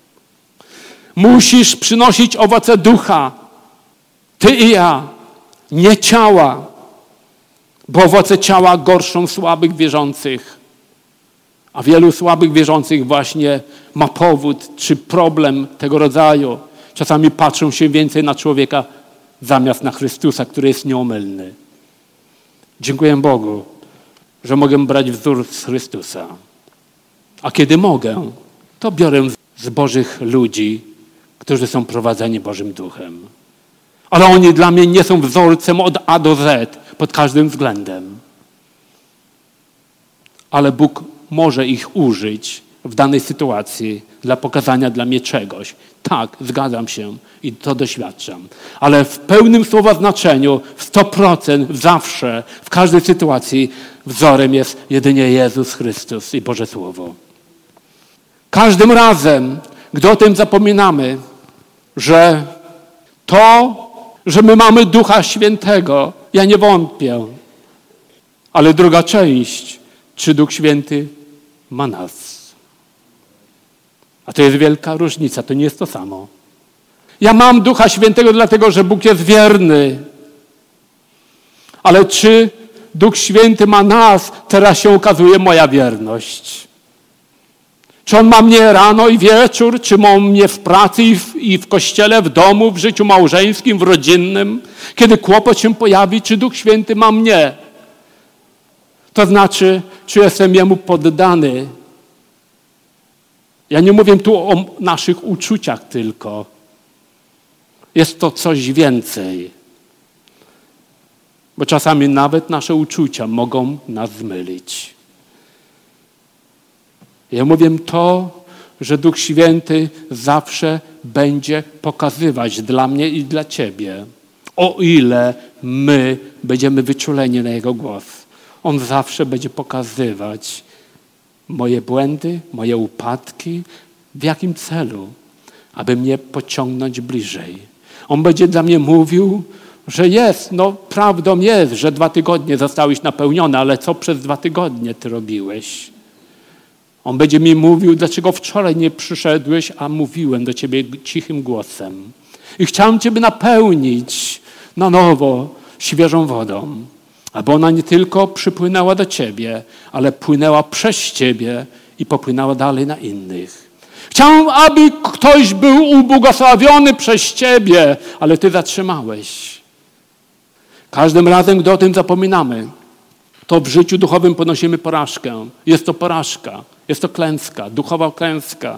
Musisz przynosić owoce ducha. Ty i ja. Nie ciała. Bo owoce ciała gorszą słabych wierzących. A wielu słabych wierzących właśnie ma powód czy problem tego rodzaju. Czasami patrzą się więcej na człowieka zamiast na Chrystusa, który jest nieomylny. Dziękuję Bogu, że mogę brać wzór z Chrystusa. A kiedy mogę, to biorę z Bożych ludzi, którzy są prowadzeni Bożym Duchem. Ale oni dla mnie nie są wzorcem od A do Z pod każdym względem. Ale Bóg może ich użyć w danej sytuacji dla pokazania dla mnie czegoś. Tak, zgadzam się i to doświadczam. Ale w pełnym słowa znaczeniu, w sto procent, zawsze, w każdej sytuacji wzorem jest jedynie Jezus Chrystus i Boże Słowo. Każdym razem, gdy o tym zapominamy, że to, że my mamy Ducha Świętego. Ja nie wątpię. Ale druga część, czy Duch Święty ma nas? A to jest wielka różnica, to nie jest to samo. Ja mam Ducha Świętego dlatego, że Bóg jest wierny. Ale czy Duch Święty ma nas? Teraz się okazuje moja wierność. Czy On ma mnie rano i wieczór? Czy ma mnie w pracy i w, i w kościele, w domu, w życiu małżeńskim, w rodzinnym? Kiedy kłopot się pojawi, czy Duch Święty ma mnie? To znaczy, czy jestem Jemu poddany? Ja nie mówię tu o naszych uczuciach tylko. Jest to coś więcej. Bo czasami nawet nasze uczucia mogą nas zmylić. Ja mówię to, że Duch Święty zawsze będzie pokazywać dla mnie i dla Ciebie, o ile my będziemy wyczuleni na Jego głos. On zawsze będzie pokazywać moje błędy, moje upadki, w jakim celu, aby mnie pociągnąć bliżej. On będzie dla mnie mówił, że jest, no prawdą jest, że dwa tygodnie zostałeś napełniony, ale co przez dwa tygodnie ty robiłeś? On będzie mi mówił, dlaczego wczoraj nie przyszedłeś, a mówiłem do ciebie cichym głosem. I chciałem ciebie napełnić na nowo świeżą wodą, aby ona nie tylko przypłynęła do ciebie, ale płynęła przez ciebie i popłynęła dalej na innych. Chciałem, aby ktoś był ubłogosławiony przez ciebie, ale ty zatrzymałeś. Każdym razem, gdy o tym zapominamy, to w życiu duchowym ponosimy porażkę. Jest to porażka, jest to klęska, duchowa klęska.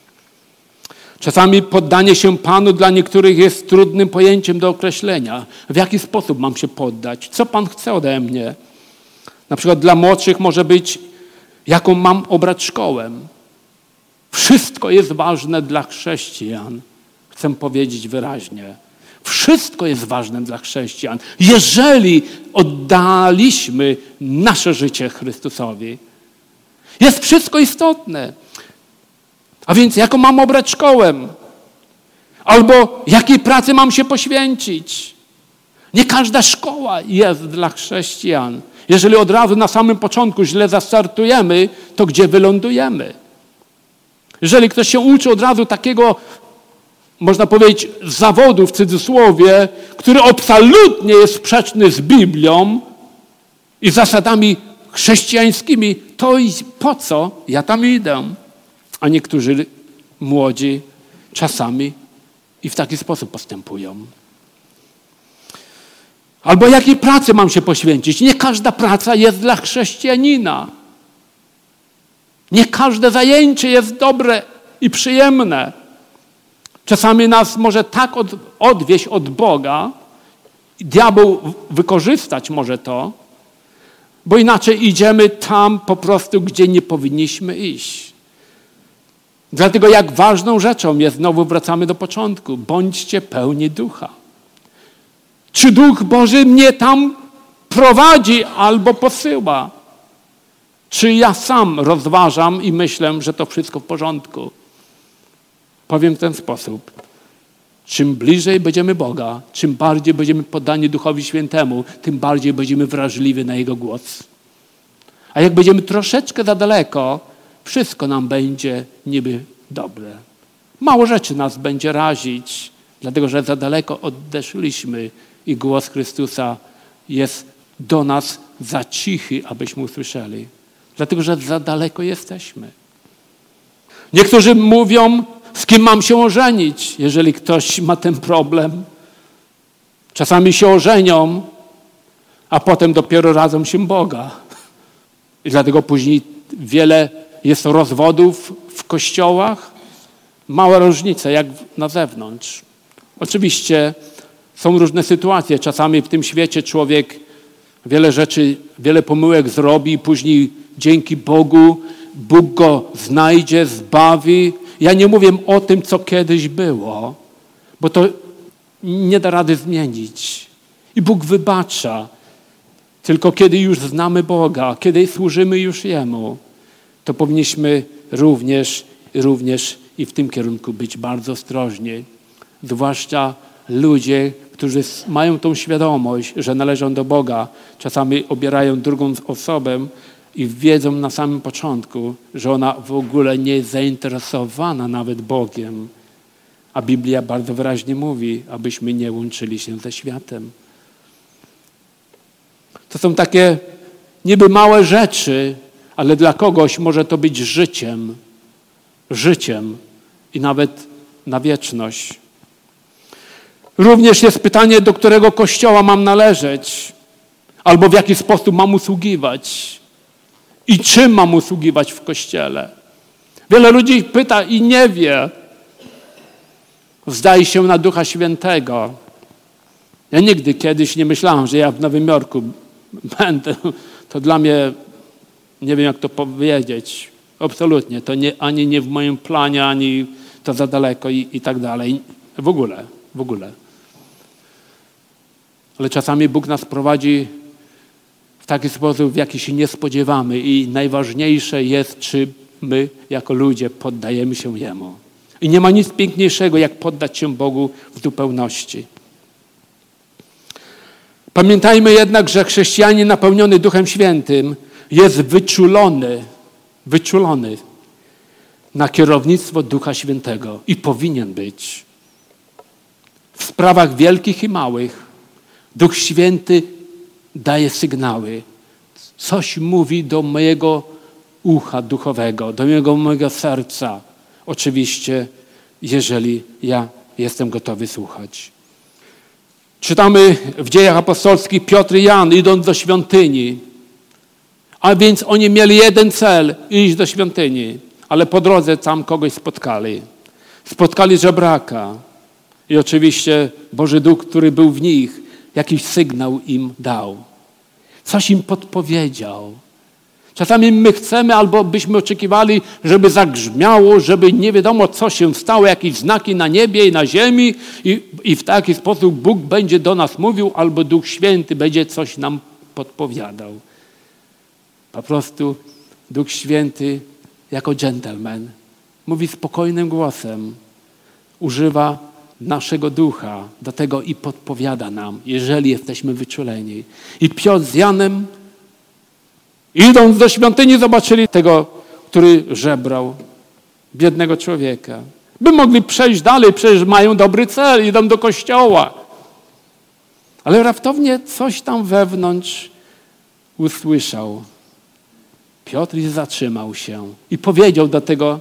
Czasami poddanie się Panu dla niektórych jest trudnym pojęciem do określenia. W jaki sposób mam się poddać? Co Pan chce ode mnie? Na przykład dla młodszych może być, jaką mam obrać szkołę. Wszystko jest ważne dla chrześcijan. Chcę powiedzieć wyraźnie. Wszystko jest ważne dla chrześcijan. Jeżeli oddaliśmy nasze życie Chrystusowi. Jest wszystko istotne. A więc jaką mam obrać szkołę? Albo jakiej pracy mam się poświęcić? Nie każda szkoła jest dla chrześcijan. Jeżeli od razu na samym początku źle zastartujemy, to gdzie wylądujemy? Jeżeli ktoś się uczy od razu takiego, można powiedzieć, zawodu w cudzysłowie, który absolutnie jest sprzeczny z Biblią i zasadami chrześcijańskimi, to i po co ja tam idę? A niektórzy młodzi czasami i w taki sposób postępują. Albo jakiej pracy mam się poświęcić? Nie każda praca jest dla chrześcijanina. Nie każde zajęcie jest dobre i przyjemne. Czasami nas może tak od, odwieść od Boga, diabeł wykorzystać może to, bo inaczej idziemy tam po prostu, gdzie nie powinniśmy iść. Dlatego jak ważną rzeczą jest, znowu wracamy do początku, bądźcie pełni Ducha. Czy Duch Boży mnie tam prowadzi albo posyła? Czy ja sam rozważam i myślę, że to wszystko w porządku? Powiem w ten sposób. Czym bliżej będziemy Boga, czym bardziej będziemy poddani Duchowi Świętemu, tym bardziej będziemy wrażliwi na Jego głos. A jak będziemy troszeczkę za daleko, wszystko nam będzie niby dobre. Mało rzeczy nas będzie razić, dlatego że za daleko odeszliśmy i głos Chrystusa jest do nas za cichy, abyśmy usłyszeli. Dlatego, że za daleko jesteśmy. Niektórzy mówią, z kim mam się ożenić, jeżeli ktoś ma ten problem. Czasami się ożenią, a potem dopiero radzą się Boga. I dlatego później wiele jest rozwodów w kościołach. Mała różnica, jak na zewnątrz. Oczywiście są różne sytuacje. Czasami w tym świecie człowiek wiele rzeczy, wiele pomyłek zrobi i później dzięki Bogu Bóg go znajdzie, zbawi. Ja nie mówię o tym, co kiedyś było, bo to nie da rady zmienić. I Bóg wybacza. Tylko kiedy już znamy Boga, kiedy służymy już Jemu, to powinniśmy również, również i w tym kierunku być bardzo ostrożni. Zwłaszcza ludzie, którzy mają tą świadomość, że należą do Boga, czasami obierają drugą osobę i wiedzą na samym początku, że ona w ogóle nie jest zainteresowana nawet Bogiem. A Biblia bardzo wyraźnie mówi, abyśmy nie łączyli się ze światem. To są takie niby małe rzeczy, ale dla kogoś może to być życiem. Życiem i nawet na wieczność. Również jest pytanie, do którego kościoła mam należeć, albo w jaki sposób mam usługiwać i czym mam usługiwać w kościele. Wiele ludzi pyta i nie wie. Zdaje się na Ducha Świętego. Ja nigdy kiedyś nie myślałem, że ja w Nowym Jorku będę. To dla mnie, nie wiem jak to powiedzieć, absolutnie. To nie, ani nie w moim planie, ani to za daleko i, i tak dalej. W ogóle, w ogóle. Ale czasami Bóg nas prowadzi w taki sposób, w jaki się nie spodziewamy i najważniejsze jest, czy my jako ludzie poddajemy się Jemu. I nie ma nic piękniejszego, jak poddać się Bogu w zupełności. Pamiętajmy jednak, że chrześcijanin napełniony Duchem Świętym jest wyczulony, wyczulony na kierownictwo Ducha Świętego i powinien być. W sprawach wielkich i małych Duch Święty daje sygnały. Coś mówi do mojego ucha duchowego, do mojego, mojego serca. Oczywiście, jeżeli ja jestem gotowy słuchać. Czytamy w Dziejach Apostolskich, Piotr i Jan idąc do świątyni. A więc oni mieli jeden cel, iść do świątyni. Ale po drodze tam kogoś spotkali. Spotkali żebraka. I oczywiście Boży Duch, który był w nich, jakiś sygnał im dał. Coś im podpowiedział. Czasami my chcemy albo byśmy oczekiwali, żeby zagrzmiało, żeby nie wiadomo co się stało, jakieś znaki na niebie i na ziemi i, i w taki sposób Bóg będzie do nas mówił albo Duch Święty będzie coś nam podpowiadał. Po prostu Duch Święty jako dżentelmen mówi spokojnym głosem, używa naszego ducha do tego i podpowiada nam, jeżeli jesteśmy wyczuleni. I Piotr z Janem idąc do świątyni zobaczyli tego, który żebrał, biednego człowieka. By mogli przejść dalej, przecież mają dobry cel, idą do kościoła. Ale raptownie coś tam wewnątrz usłyszał. Piotr zatrzymał się i powiedział do tego,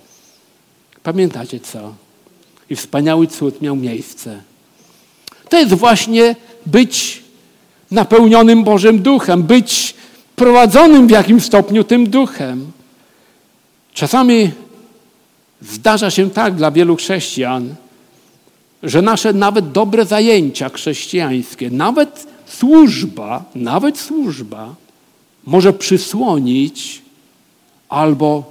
pamiętacie co? I wspaniały cud miał miejsce. To jest właśnie być napełnionym Bożym Duchem, być prowadzonym w jakimś stopniu tym Duchem. Czasami zdarza się tak dla wielu chrześcijan, że nasze nawet dobre zajęcia chrześcijańskie, nawet służba, nawet służba może przysłonić albo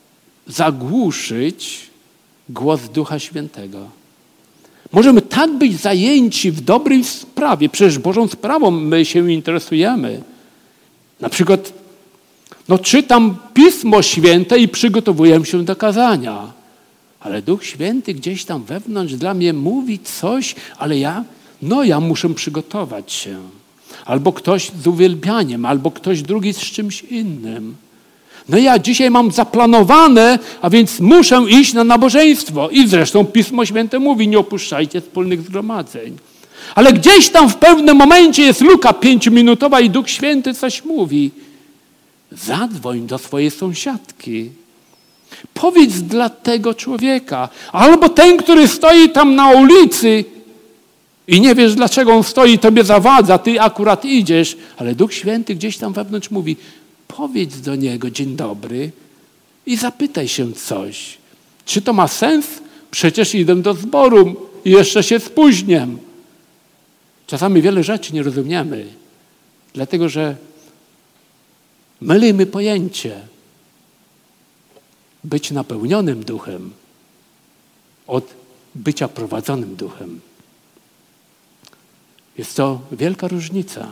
zagłuszyć głos Ducha Świętego. Możemy tak być zajęci w dobrej sprawie, przecież Bożą sprawą my się interesujemy. Na przykład, no czytam Pismo Święte i przygotowuję się do kazania. Ale Duch Święty gdzieś tam wewnątrz dla mnie mówi coś, ale ja, no ja muszę przygotować się. Albo ktoś z uwielbianiem, albo ktoś drugi z czymś innym. No ja dzisiaj mam zaplanowane, a więc muszę iść na nabożeństwo. I zresztą Pismo Święte mówi, nie opuszczajcie wspólnych zgromadzeń. Ale gdzieś tam w pewnym momencie jest luka pięciominutowa i Duch Święty coś mówi. Zadzwoń do swojej sąsiadki. Powiedz dla tego człowieka. Albo ten, który stoi tam na ulicy i nie wiesz, dlaczego on stoi, tobie zawadza, ty akurat idziesz, ale Duch Święty gdzieś tam wewnątrz mówi, powiedz do niego dzień dobry i zapytaj się coś. Czy to ma sens? Przecież idę do zboru i jeszcze się spóźnię. Czasami wiele rzeczy nie rozumiemy, dlatego że mylimy pojęcie być napełnionym duchem od bycia prowadzonym duchem. Jest to wielka różnica.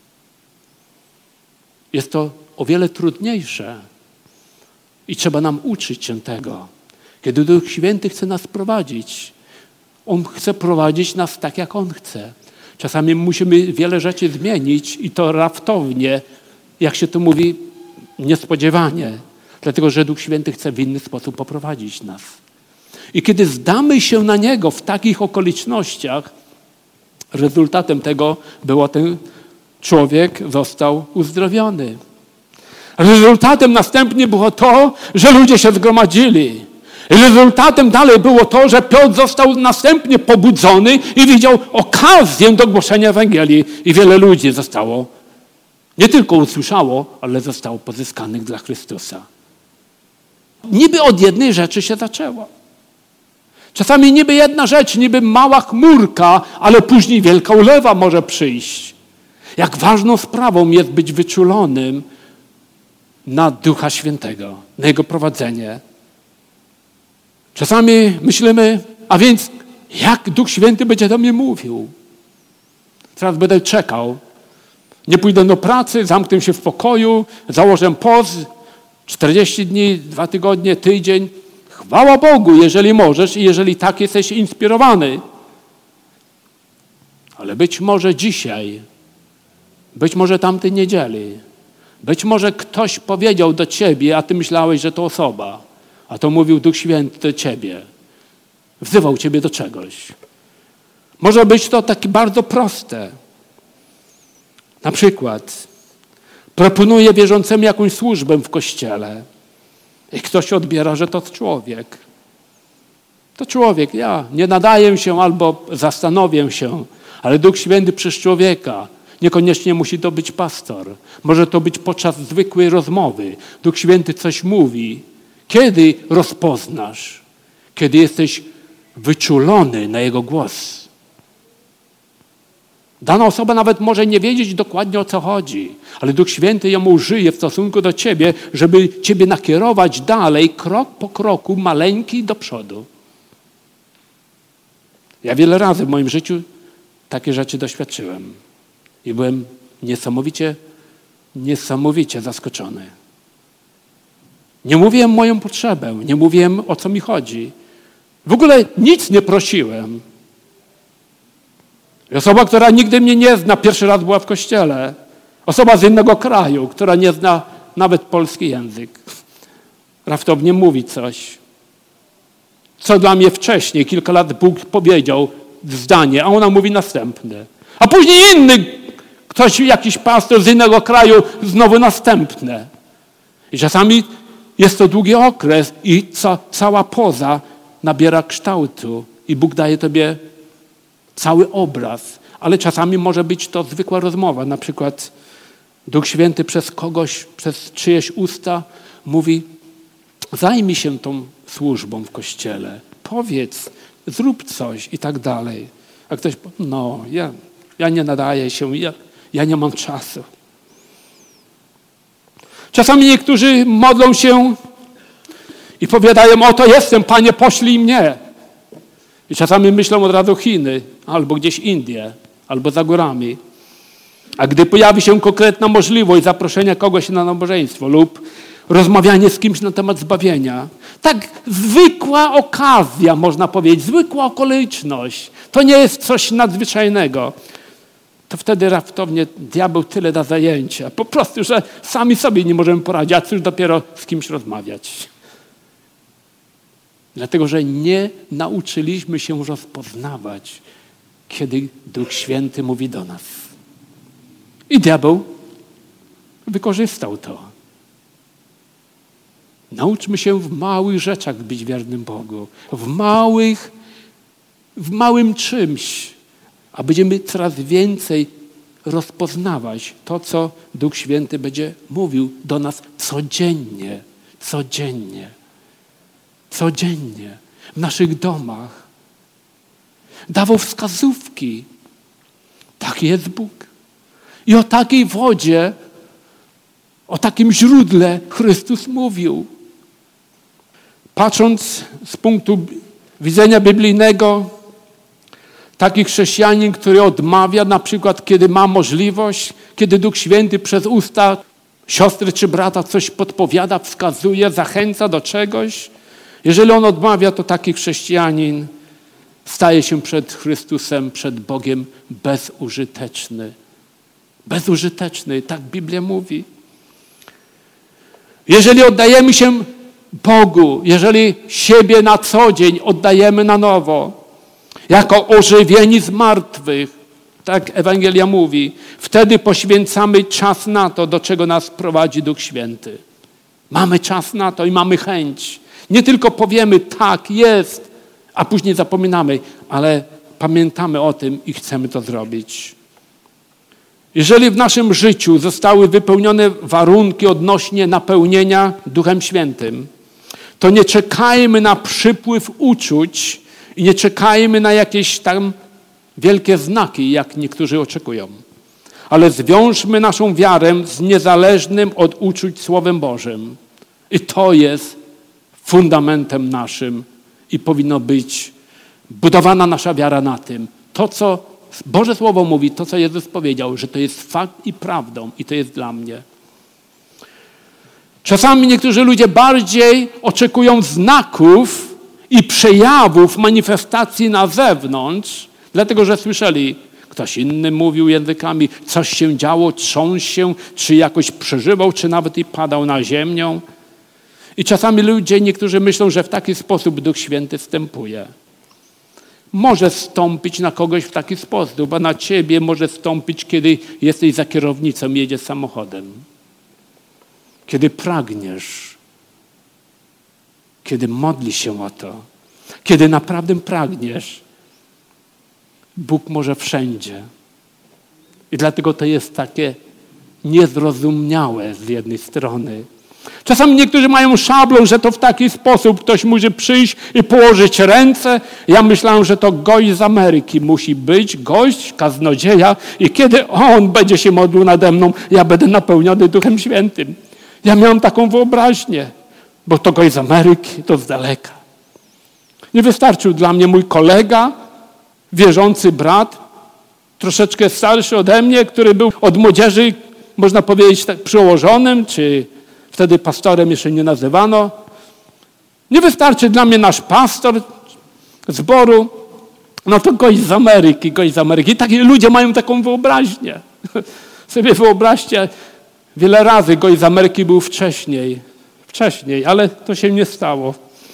Jest to o wiele trudniejsze i trzeba nam uczyć się tego. Kiedy Duch Święty chce nas prowadzić, On chce prowadzić nas tak, jak On chce. Czasami musimy wiele rzeczy zmienić i to raptownie, jak się to mówi, niespodziewanie. Dlatego, że Duch Święty chce w inny sposób poprowadzić nas. I kiedy zdamy się na Niego w takich okolicznościach, rezultatem tego było ten człowiek został uzdrowiony. Rezultatem następnie było to, że ludzie się zgromadzili. I rezultatem dalej było to, że Piotr został następnie pobudzony i widział okazję do głoszenia Ewangelii. I wiele ludzi zostało, nie tylko usłyszało, ale zostało pozyskanych dla Chrystusa. Niby od jednej rzeczy się zaczęło. Czasami niby jedna rzecz, niby mała chmurka, ale później wielka ulewa może przyjść. Jak ważną sprawą jest być wyczulonym na Ducha Świętego, na Jego prowadzenie. Czasami myślimy, a więc jak Duch Święty będzie do mnie mówił? Teraz będę czekał. Nie pójdę do pracy, zamknę się w pokoju, założę post, czterdzieści dni, dwa tygodnie, tydzień. Chwała Bogu, jeżeli możesz i jeżeli tak jesteś inspirowany. Ale być może dzisiaj, być może tamtej niedzieli, być może ktoś powiedział do ciebie, a ty myślałeś, że to osoba, a to mówił Duch Święty do ciebie. Wzywał ciebie do czegoś. Może być to takie bardzo proste. Na przykład proponuje wierzącemu jakąś służbę w kościele i ktoś odbiera, że to człowiek. To człowiek, ja nie nadaję się albo zastanowię się, ale Duch Święty przez człowieka. Niekoniecznie musi to być pastor. Może to być podczas zwykłej rozmowy. Duch Święty coś mówi. Kiedy rozpoznasz? Kiedy jesteś wyczulony na Jego głos. Dana osoba nawet może nie wiedzieć dokładnie, o co chodzi, ale Duch Święty ją użyje w stosunku do ciebie, żeby ciebie nakierować dalej, krok po kroku, maleńki do przodu. Ja wiele razy w moim życiu takie rzeczy doświadczyłem i byłem niesamowicie, niesamowicie zaskoczony. Nie mówiłem moją potrzebę, nie mówiłem, o co mi chodzi. W ogóle nic nie prosiłem. Osoba, która nigdy mnie nie zna, pierwszy raz była w kościele. Osoba z innego kraju, która nie zna nawet polski język. Raptownie mówi coś, co dla mnie wcześniej, kilka lat Bóg powiedział zdanie, a ona mówi następne. A później inny, ktoś, jakiś pastor z innego kraju, znowu następne. I czasami jest to długi okres i ca, cała poza nabiera kształtu i Bóg daje tobie cały obraz, ale czasami może być to zwykła rozmowa. Na przykład Duch Święty przez kogoś, przez czyjeś usta mówi, zajmij się tą służbą w kościele, powiedz, zrób coś i tak dalej. A ktoś powie, no, ja, ja nie nadaję się, ja, ja nie mam czasu. Czasami niektórzy modlą się i powiadają, oto jestem, Panie, poślij mnie. I czasami myślą od razu Chiny, albo gdzieś Indie, albo za górami. A gdy pojawi się konkretna możliwość zaproszenia kogoś na nabożeństwo lub rozmawianie z kimś na temat zbawienia, tak zwykła okazja, można powiedzieć, zwykła okoliczność, to nie jest coś nadzwyczajnego, to wtedy raptownie diabeł tyle da zajęcia. Po prostu, że sami sobie nie możemy poradzić, a cóż dopiero z kimś rozmawiać. Dlatego, że nie nauczyliśmy się rozpoznawać, kiedy Duch Święty mówi do nas. I diabeł wykorzystał to. Nauczmy się w małych rzeczach być wiernym Bogu. W małych, w małym czymś. A będziemy coraz więcej rozpoznawać to, co Duch Święty będzie mówił do nas codziennie. Codziennie. Codziennie. W naszych domach. Dawał wskazówki. Taki jest Bóg. I o takiej wodzie, o takim źródle Chrystus mówił. Patrząc z punktu widzenia biblijnego, taki chrześcijanin, który odmawia, na przykład kiedy ma możliwość, kiedy Duch Święty przez usta siostry czy brata coś podpowiada, wskazuje, zachęca do czegoś. Jeżeli on odmawia, to taki chrześcijanin staje się przed Chrystusem, przed Bogiem bezużyteczny. Bezużyteczny, tak Biblia mówi. Jeżeli oddajemy się Bogu, jeżeli siebie na co dzień oddajemy na nowo, jako ożywieni z martwych, tak Ewangelia mówi, wtedy poświęcamy czas na to, do czego nas prowadzi Duch Święty. Mamy czas na to i mamy chęć. Nie tylko powiemy tak, jest, a później zapominamy, ale pamiętamy o tym i chcemy to zrobić. Jeżeli w naszym życiu zostały wypełnione warunki odnośnie napełnienia Duchem Świętym, to nie czekajmy na przypływ uczuć i nie czekajmy na jakieś tam wielkie znaki, jak niektórzy oczekują. Ale zwiążmy naszą wiarę z niezależnym od uczuć Słowem Bożym. I to jest fundamentem naszym i powinno być budowana nasza wiara na tym. To, co Boże Słowo mówi, to, co Jezus powiedział, że to jest fakt i prawdą i to jest dla mnie. Czasami niektórzy ludzie bardziej oczekują znaków i przejawów manifestacji na zewnątrz, dlatego że słyszeli, ktoś inny mówił językami, coś się działo, trząsł się, czy jakoś przeżywał, czy nawet i padał na ziemię. I czasami ludzie, niektórzy myślą, że w taki sposób Duch Święty wstępuje. Może wstąpić na kogoś w taki sposób, a na ciebie może wstąpić, kiedy jesteś za kierownicą, jedziesz samochodem. Kiedy pragniesz, kiedy modlisz się o to, kiedy naprawdę pragniesz, Bóg może wszędzie. I dlatego to jest takie niezrozumiałe z jednej strony. Czasami niektórzy mają szablon, że to w taki sposób ktoś musi przyjść i położyć ręce. Ja myślałem, że to gość z Ameryki musi być, gość, kaznodzieja i kiedy on będzie się modlił nade mną, ja będę napełniony Duchem Świętym. Ja miałem taką wyobraźnię, bo to gość z Ameryki, to z daleka. Nie wystarczył dla mnie mój kolega, wierzący brat, troszeczkę starszy ode mnie, który był od młodzieży, można powiedzieć, tak przełożonym, czy wtedy pastorem jeszcze nie nazywano. Nie wystarczy dla mnie nasz pastor zboru, no to gość z Ameryki, gość z Ameryki. I takie ludzie mają taką wyobraźnię. Sobie wyobraźcie, wiele razy gość z Ameryki był wcześniej, wcześniej, ale to się nie stało.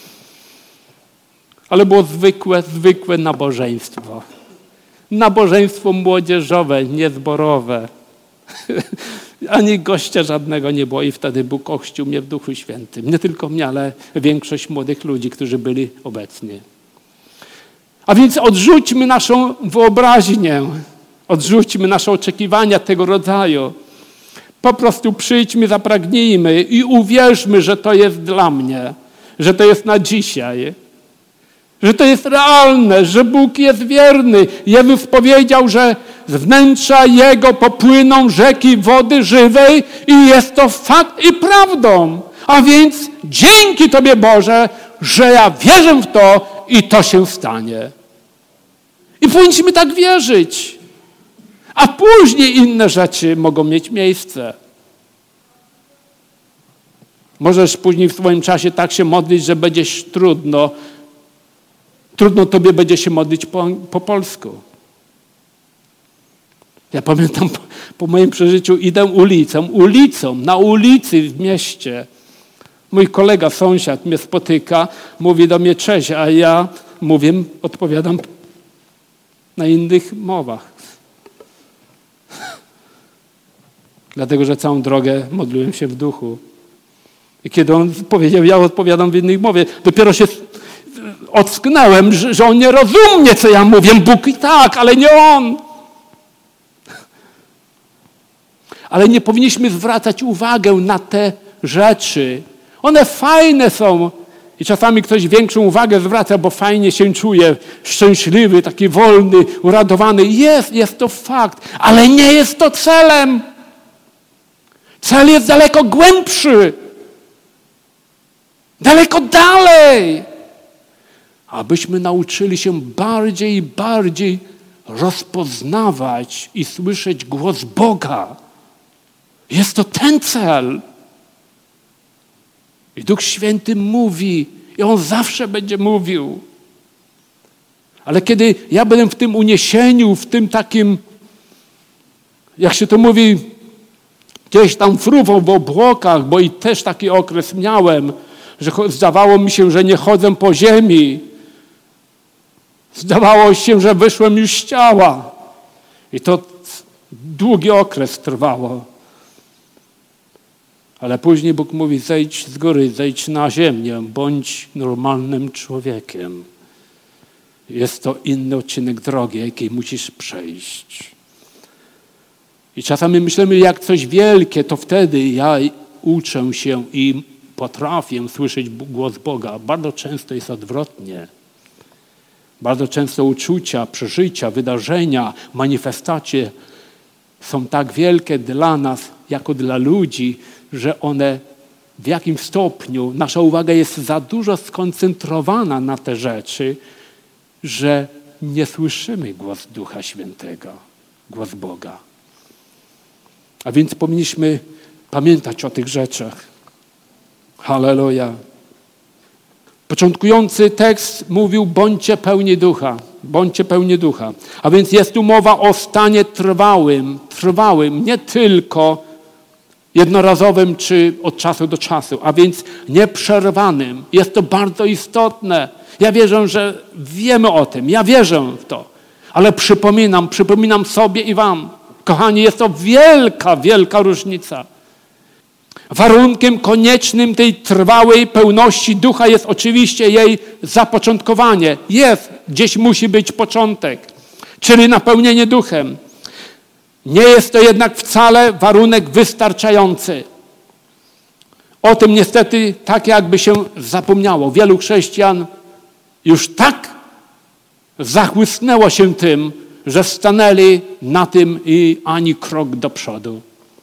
Ale było zwykłe, zwykłe nabożeństwo. Nabożeństwo młodzieżowe, niezborowe. Ani gościa żadnego nie było i wtedy Bóg ochrzcił mnie w Duchu Świętym. Nie tylko mnie, ale większość młodych ludzi, którzy byli obecni. A więc odrzućmy naszą wyobraźnię, odrzućmy nasze oczekiwania tego rodzaju. Po prostu przyjdźmy, zapragnijmy i uwierzmy, że to jest dla mnie, że to jest na dzisiaj. Że to jest realne, że Bóg jest wierny. Jezus powiedział, że z wnętrza Jego popłyną rzeki wody żywej i jest to fakt i prawdą. A więc dzięki Tobie, Boże, że ja wierzę w to i to się stanie. I powinniśmy tak wierzyć. A później inne rzeczy mogą mieć miejsce. Możesz później w swoim czasie tak się modlić, że będzie trudno. Trudno Tobie będzie się modlić po, po polsku. Ja pamiętam po, po moim przeżyciu idę ulicą, ulicą, na ulicy w mieście. Mój kolega, sąsiad mnie spotyka, mówi do mnie cześć, a ja mówię, odpowiadam na innych mowach. Dlatego, że całą drogę modliłem się w duchu. I kiedy on powiedział, ja odpowiadam w innej mowie, dopiero się ocknęłem, że, że on nie rozumie, co ja mówię. Bóg i tak, ale nie on. Ale nie powinniśmy zwracać uwagę na te rzeczy. One fajne są. I czasami ktoś większą uwagę zwraca, bo fajnie się czuje, szczęśliwy, taki wolny, uradowany. Jest, jest to fakt, ale nie jest to celem. Cel jest daleko głębszy. Daleko dalej. Abyśmy nauczyli się bardziej i bardziej rozpoznawać i słyszeć głos Boga. Jest to ten cel. I Duch Święty mówi i On zawsze będzie mówił. Ale kiedy ja byłem w tym uniesieniu, w tym takim, jak się to mówi, gdzieś tam fruwał w obłokach, bo i też taki okres miałem, że zdawało mi się, że nie chodzę po ziemi. Zdawało się, że wyszłem już z ciała. I to długi okres trwało. Ale później Bóg mówi, zejdź z góry, zejdź na ziemię, bądź normalnym człowiekiem. Jest to inny odcinek drogi, jaki musisz przejść. I czasami myślimy, jak coś wielkie, to wtedy ja uczę się i potrafię słyszeć głos Boga. Bardzo często jest odwrotnie. Bardzo często uczucia, przeżycia, wydarzenia, manifestacje są tak wielkie dla nas, jako dla ludzi, że one w jakimś stopniu, nasza uwaga jest za dużo skoncentrowana na te rzeczy, że nie słyszymy głos Ducha Świętego, głos Boga. A więc powinniśmy pamiętać o tych rzeczach. Halleluja. Początkujący tekst mówił, bądźcie pełni ducha, bądźcie pełni ducha. A więc jest tu mowa o stanie trwałym, trwałym, nie tylko jednorazowym czy od czasu do czasu, a więc nieprzerwanym. Jest to bardzo istotne. Ja wierzę, że wiemy o tym, ja wierzę w to, ale przypominam, przypominam sobie i wam, kochani, jest to wielka, wielka różnica. Warunkiem koniecznym tej trwałej pełności ducha jest oczywiście jej zapoczątkowanie. Jest, gdzieś musi być początek, czyli napełnienie duchem. Nie jest to jednak wcale warunek wystarczający. O tym niestety tak jakby się zapomniało. Wielu chrześcijan już tak zachłysnęło się tym, że stanęli na tym i ani krok do przodu.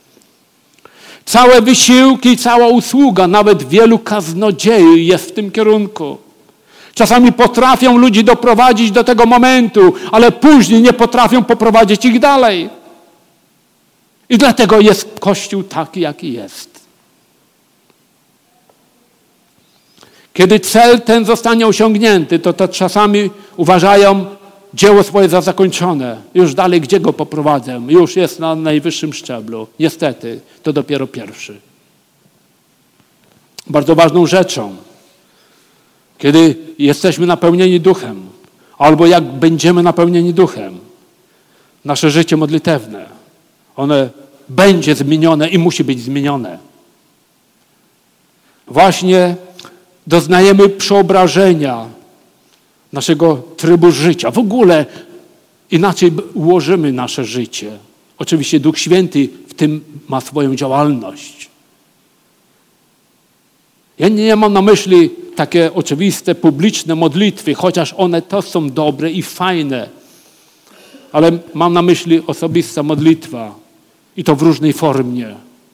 Całe wysiłki, cała usługa, nawet wielu kaznodziei jest w tym kierunku. Czasami potrafią ludzi doprowadzić do tego momentu, ale później nie potrafią poprowadzić ich dalej. I dlatego jest Kościół taki, jaki jest. Kiedy cel ten zostanie osiągnięty, to, to czasami uważają dzieło swoje za zakończone. Już dalej, gdzie go poprowadzę? Już jest na najwyższym szczeblu. Niestety, to dopiero pierwszy. Bardzo ważną rzeczą, kiedy jesteśmy napełnieni duchem, albo jak będziemy napełnieni duchem, nasze życie modlitewne, one będzie zmienione i musi być zmienione. Właśnie doznajemy przeobrażenia naszego trybu życia. W ogóle inaczej ułożymy nasze życie. Oczywiście Duch Święty w tym ma swoją działalność. Ja nie mam na myśli takie oczywiste, publiczne modlitwy, chociaż one to są dobre i fajne. Ale mam na myśli osobista modlitwa. I to w różnej formie.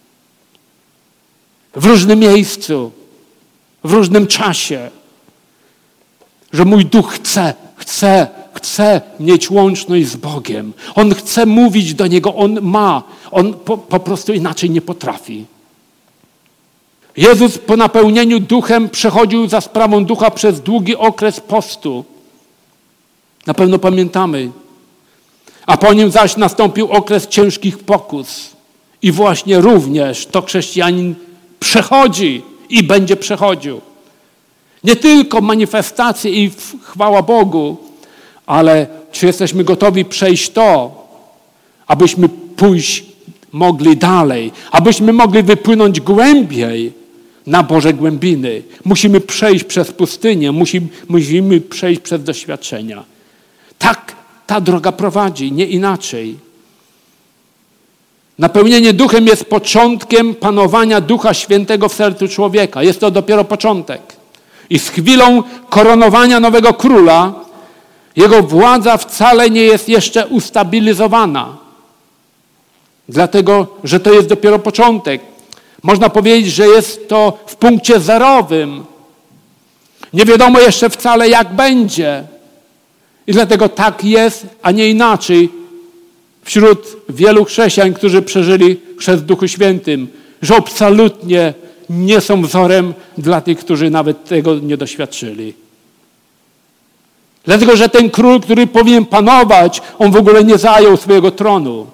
W różnym miejscu. W różnym czasie. Że mój duch chce, chce, chce mieć łączność z Bogiem. On chce mówić do Niego, On ma. On po, po prostu inaczej nie potrafi. Jezus po napełnieniu duchem przechodził za sprawą ducha przez długi okres postu. Na pewno pamiętamy. A po nim zaś nastąpił okres ciężkich pokus. I właśnie również to chrześcijanin przechodzi i będzie przechodził. Nie tylko manifestacje i chwała Bogu, ale czy jesteśmy gotowi przejść to, abyśmy pójść mogli dalej, abyśmy mogli wypłynąć głębiej na Boże głębiny. Musimy przejść przez pustynię, musimy, musimy przejść przez doświadczenia. Tak ta droga prowadzi, nie inaczej. Napełnienie duchem jest początkiem panowania Ducha Świętego w sercu człowieka. Jest to dopiero początek. I z chwilą koronowania nowego króla jego władza wcale nie jest jeszcze ustabilizowana. Dlatego, że to jest dopiero początek. Można powiedzieć, że jest to w punkcie zerowym. Nie wiadomo jeszcze wcale, jak będzie. I dlatego tak jest, a nie inaczej wśród wielu chrześcijan, którzy przeżyli chrzest w Duchu Świętym, że absolutnie nie są wzorem dla tych, którzy nawet tego nie doświadczyli. Dlatego, że ten król, który powinien panować, on w ogóle nie zajął swojego tronu.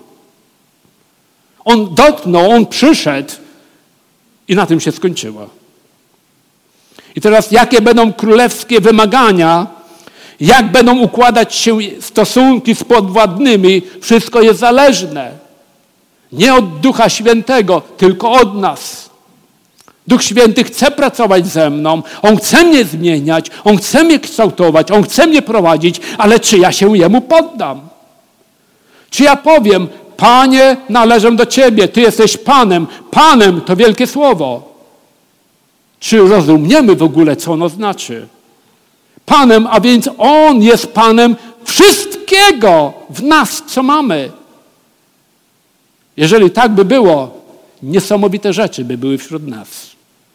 On dotknął, on przyszedł i na tym się skończyło. I teraz jakie będą królewskie wymagania, jak będą układać się stosunki z podwładnymi, wszystko jest zależne. Nie od Ducha Świętego, tylko od nas. Duch Święty chce pracować ze mną, On chce mnie zmieniać, On chce mnie kształtować, On chce mnie prowadzić, ale czy ja się Jemu poddam? Czy ja powiem, Panie, należę do Ciebie, Ty jesteś Panem. Panem to wielkie słowo. Czy rozumiemy w ogóle, co ono znaczy? Panem, a więc On jest Panem wszystkiego w nas, co mamy. Jeżeli tak by było, niesamowite rzeczy by były wśród nas.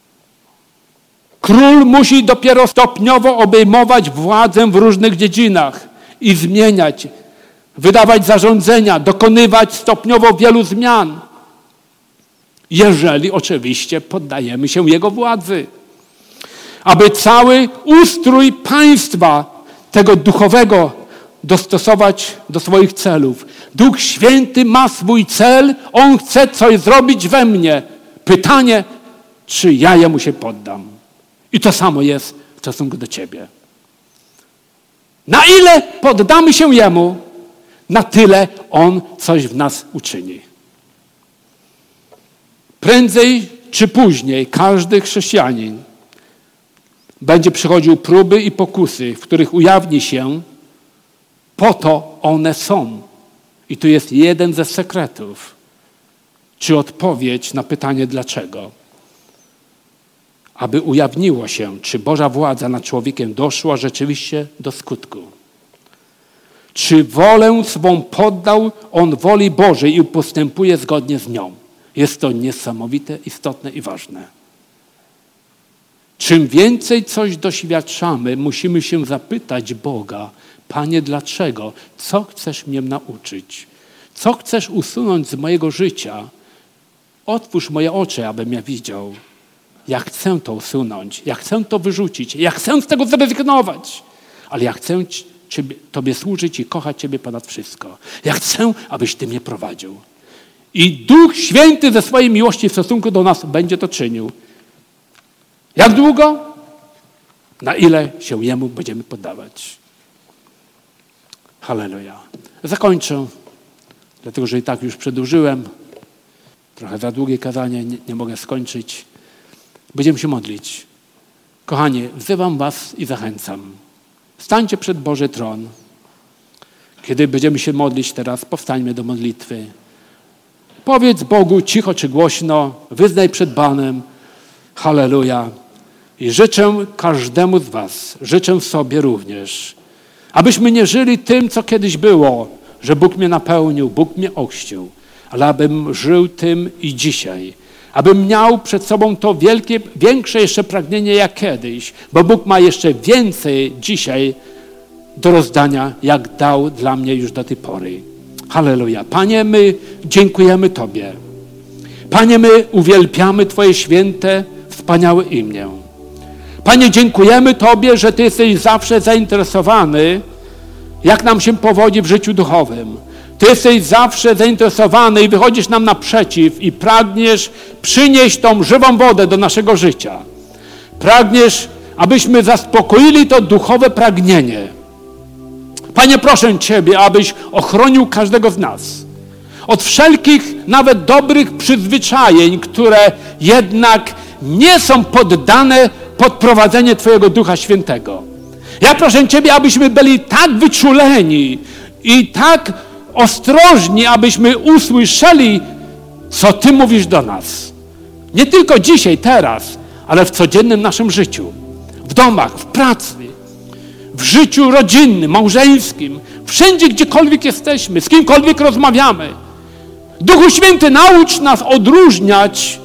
Król musi dopiero stopniowo obejmować władzę w różnych dziedzinach i zmieniać, wydawać zarządzenia, dokonywać stopniowo wielu zmian. Jeżeli oczywiście poddajemy się Jego władzy. Aby cały ustrój państwa, tego duchowego, dostosować do swoich celów. Duch Święty ma swój cel, On chce coś zrobić we mnie. Pytanie, czy ja Jemu się poddam? I to samo jest w stosunku do Ciebie. Na ile poddamy się Jemu, na tyle On coś w nas uczyni. Prędzej czy później każdy chrześcijanin będzie przychodził próby i pokusy, w których ujawni się, po to one są. I tu jest jeden ze sekretów. Czy odpowiedź na pytanie dlaczego? Aby ujawniło się, czy Boża władza nad człowiekiem doszła rzeczywiście do skutku. Czy wolę swą poddał on woli Bożej i postępuje zgodnie z nią. Jest to niesamowite, istotne i ważne. Czym więcej coś doświadczamy, musimy się zapytać Boga, Panie, dlaczego? Co chcesz mnie nauczyć? Co chcesz usunąć z mojego życia? Otwórz moje oczy, abym ja widział. Ja chcę to usunąć, ja chcę to wyrzucić, ja chcę z tego zrezygnować, ale ja chcę Ciebie, Tobie służyć i kochać Ciebie ponad wszystko. Ja chcę, abyś Ty mnie prowadził. I Duch Święty ze swojej miłości w stosunku do nas będzie to czynił. Jak długo? Na ile się Jemu będziemy poddawać. Halleluja. Zakończę, dlatego że i tak już przedłużyłem. Trochę za długie kazanie, nie, nie mogę skończyć. Będziemy się modlić. Kochani, wzywam was i zachęcam. Stańcie przed Boży tron. Kiedy będziemy się modlić teraz, powstańmy do modlitwy. Powiedz Bogu cicho czy głośno, wyznaj przed Panem. Halleluja. I życzę każdemu z was, życzę sobie również, abyśmy nie żyli tym, co kiedyś było, że Bóg mnie napełnił, Bóg mnie ochrzcił, ale abym żył tym i dzisiaj. Abym miał przed sobą to wielkie, większe jeszcze pragnienie jak kiedyś, bo Bóg ma jeszcze więcej dzisiaj do rozdania, jak dał dla mnie już do tej pory. Halleluja. Panie, my dziękujemy Tobie. Panie, my uwielbiamy Twoje święte, wspaniałe imię. Panie, dziękujemy Tobie, że Ty jesteś zawsze zainteresowany, jak nam się powodzi w życiu duchowym. Ty jesteś zawsze zainteresowany i wychodzisz nam naprzeciw i pragniesz przynieść tą żywą wodę do naszego życia. Pragniesz, abyśmy zaspokoili to duchowe pragnienie. Panie, proszę Ciebie, abyś ochronił każdego z nas od wszelkich, nawet dobrych przyzwyczajeń, które jednak nie są poddane pod prowadzenie Twojego Ducha Świętego. Ja proszę Ciebie, abyśmy byli tak wyczuleni i tak ostrożni, abyśmy usłyszeli, co Ty mówisz do nas. Nie tylko dzisiaj, teraz, ale w codziennym naszym życiu. W domach, w pracy, w życiu rodzinnym, małżeńskim. Wszędzie, gdziekolwiek jesteśmy, z kimkolwiek rozmawiamy. Duchu Święty, naucz nas odróżniać,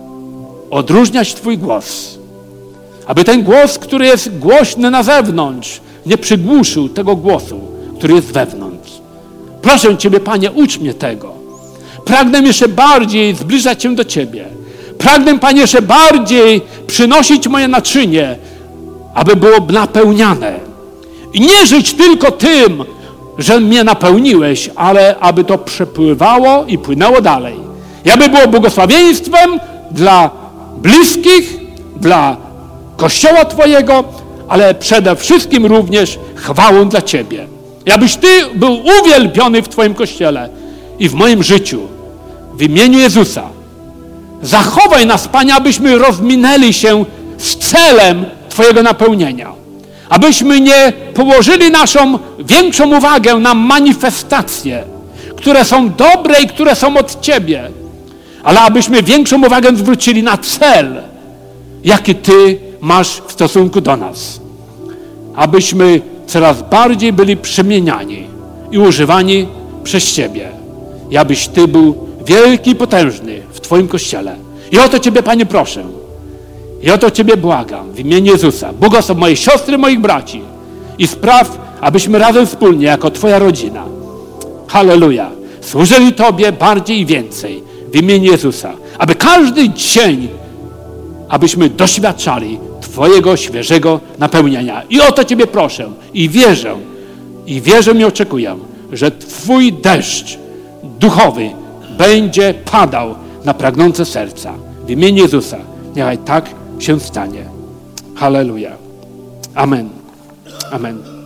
odróżniać Twój głos. Aby ten głos, który jest głośny na zewnątrz, nie przygłuszył tego głosu, który jest wewnątrz. Proszę Ciebie, Panie, ucz mnie tego. Pragnę jeszcze bardziej zbliżać się do Ciebie. Pragnę, Panie, jeszcze bardziej przynosić moje naczynie, aby było napełniane. I nie żyć tylko tym, że mnie napełniłeś, ale aby to przepływało i płynęło dalej. I aby było błogosławieństwem dla bliskich, dla Kościoła Twojego, ale przede wszystkim również chwałą dla Ciebie. I abyś Ty był uwielbiony w Twoim Kościele i w moim życiu. W imieniu Jezusa. Zachowaj nas, Panie, abyśmy rozminęli się z celem Twojego napełnienia. Abyśmy nie położyli naszą większą uwagę na manifestacje, które są dobre i które są od Ciebie, ale abyśmy większą uwagę zwrócili na cel, jaki Ty masz w stosunku do nas. Abyśmy coraz bardziej byli przemieniani i używani przez Ciebie. I abyś Ty był wielki i potężny w Twoim Kościele. I o to Ciebie, Panie, proszę. I o to Ciebie błagam w imieniu Jezusa. Błogosław moje siostry, moich braci i spraw, abyśmy razem wspólnie, jako Twoja rodzina, halleluja, służyli Tobie bardziej i więcej w imieniu Jezusa. Aby każdy dzień, abyśmy doświadczali Twojego świeżego napełnienia. I o to Ciebie proszę i wierzę, i wierzę i oczekuję, że Twój deszcz duchowy będzie padał na pragnące serca. W imieniu Jezusa. Niechaj tak się stanie. Halleluja. Amen. Amen.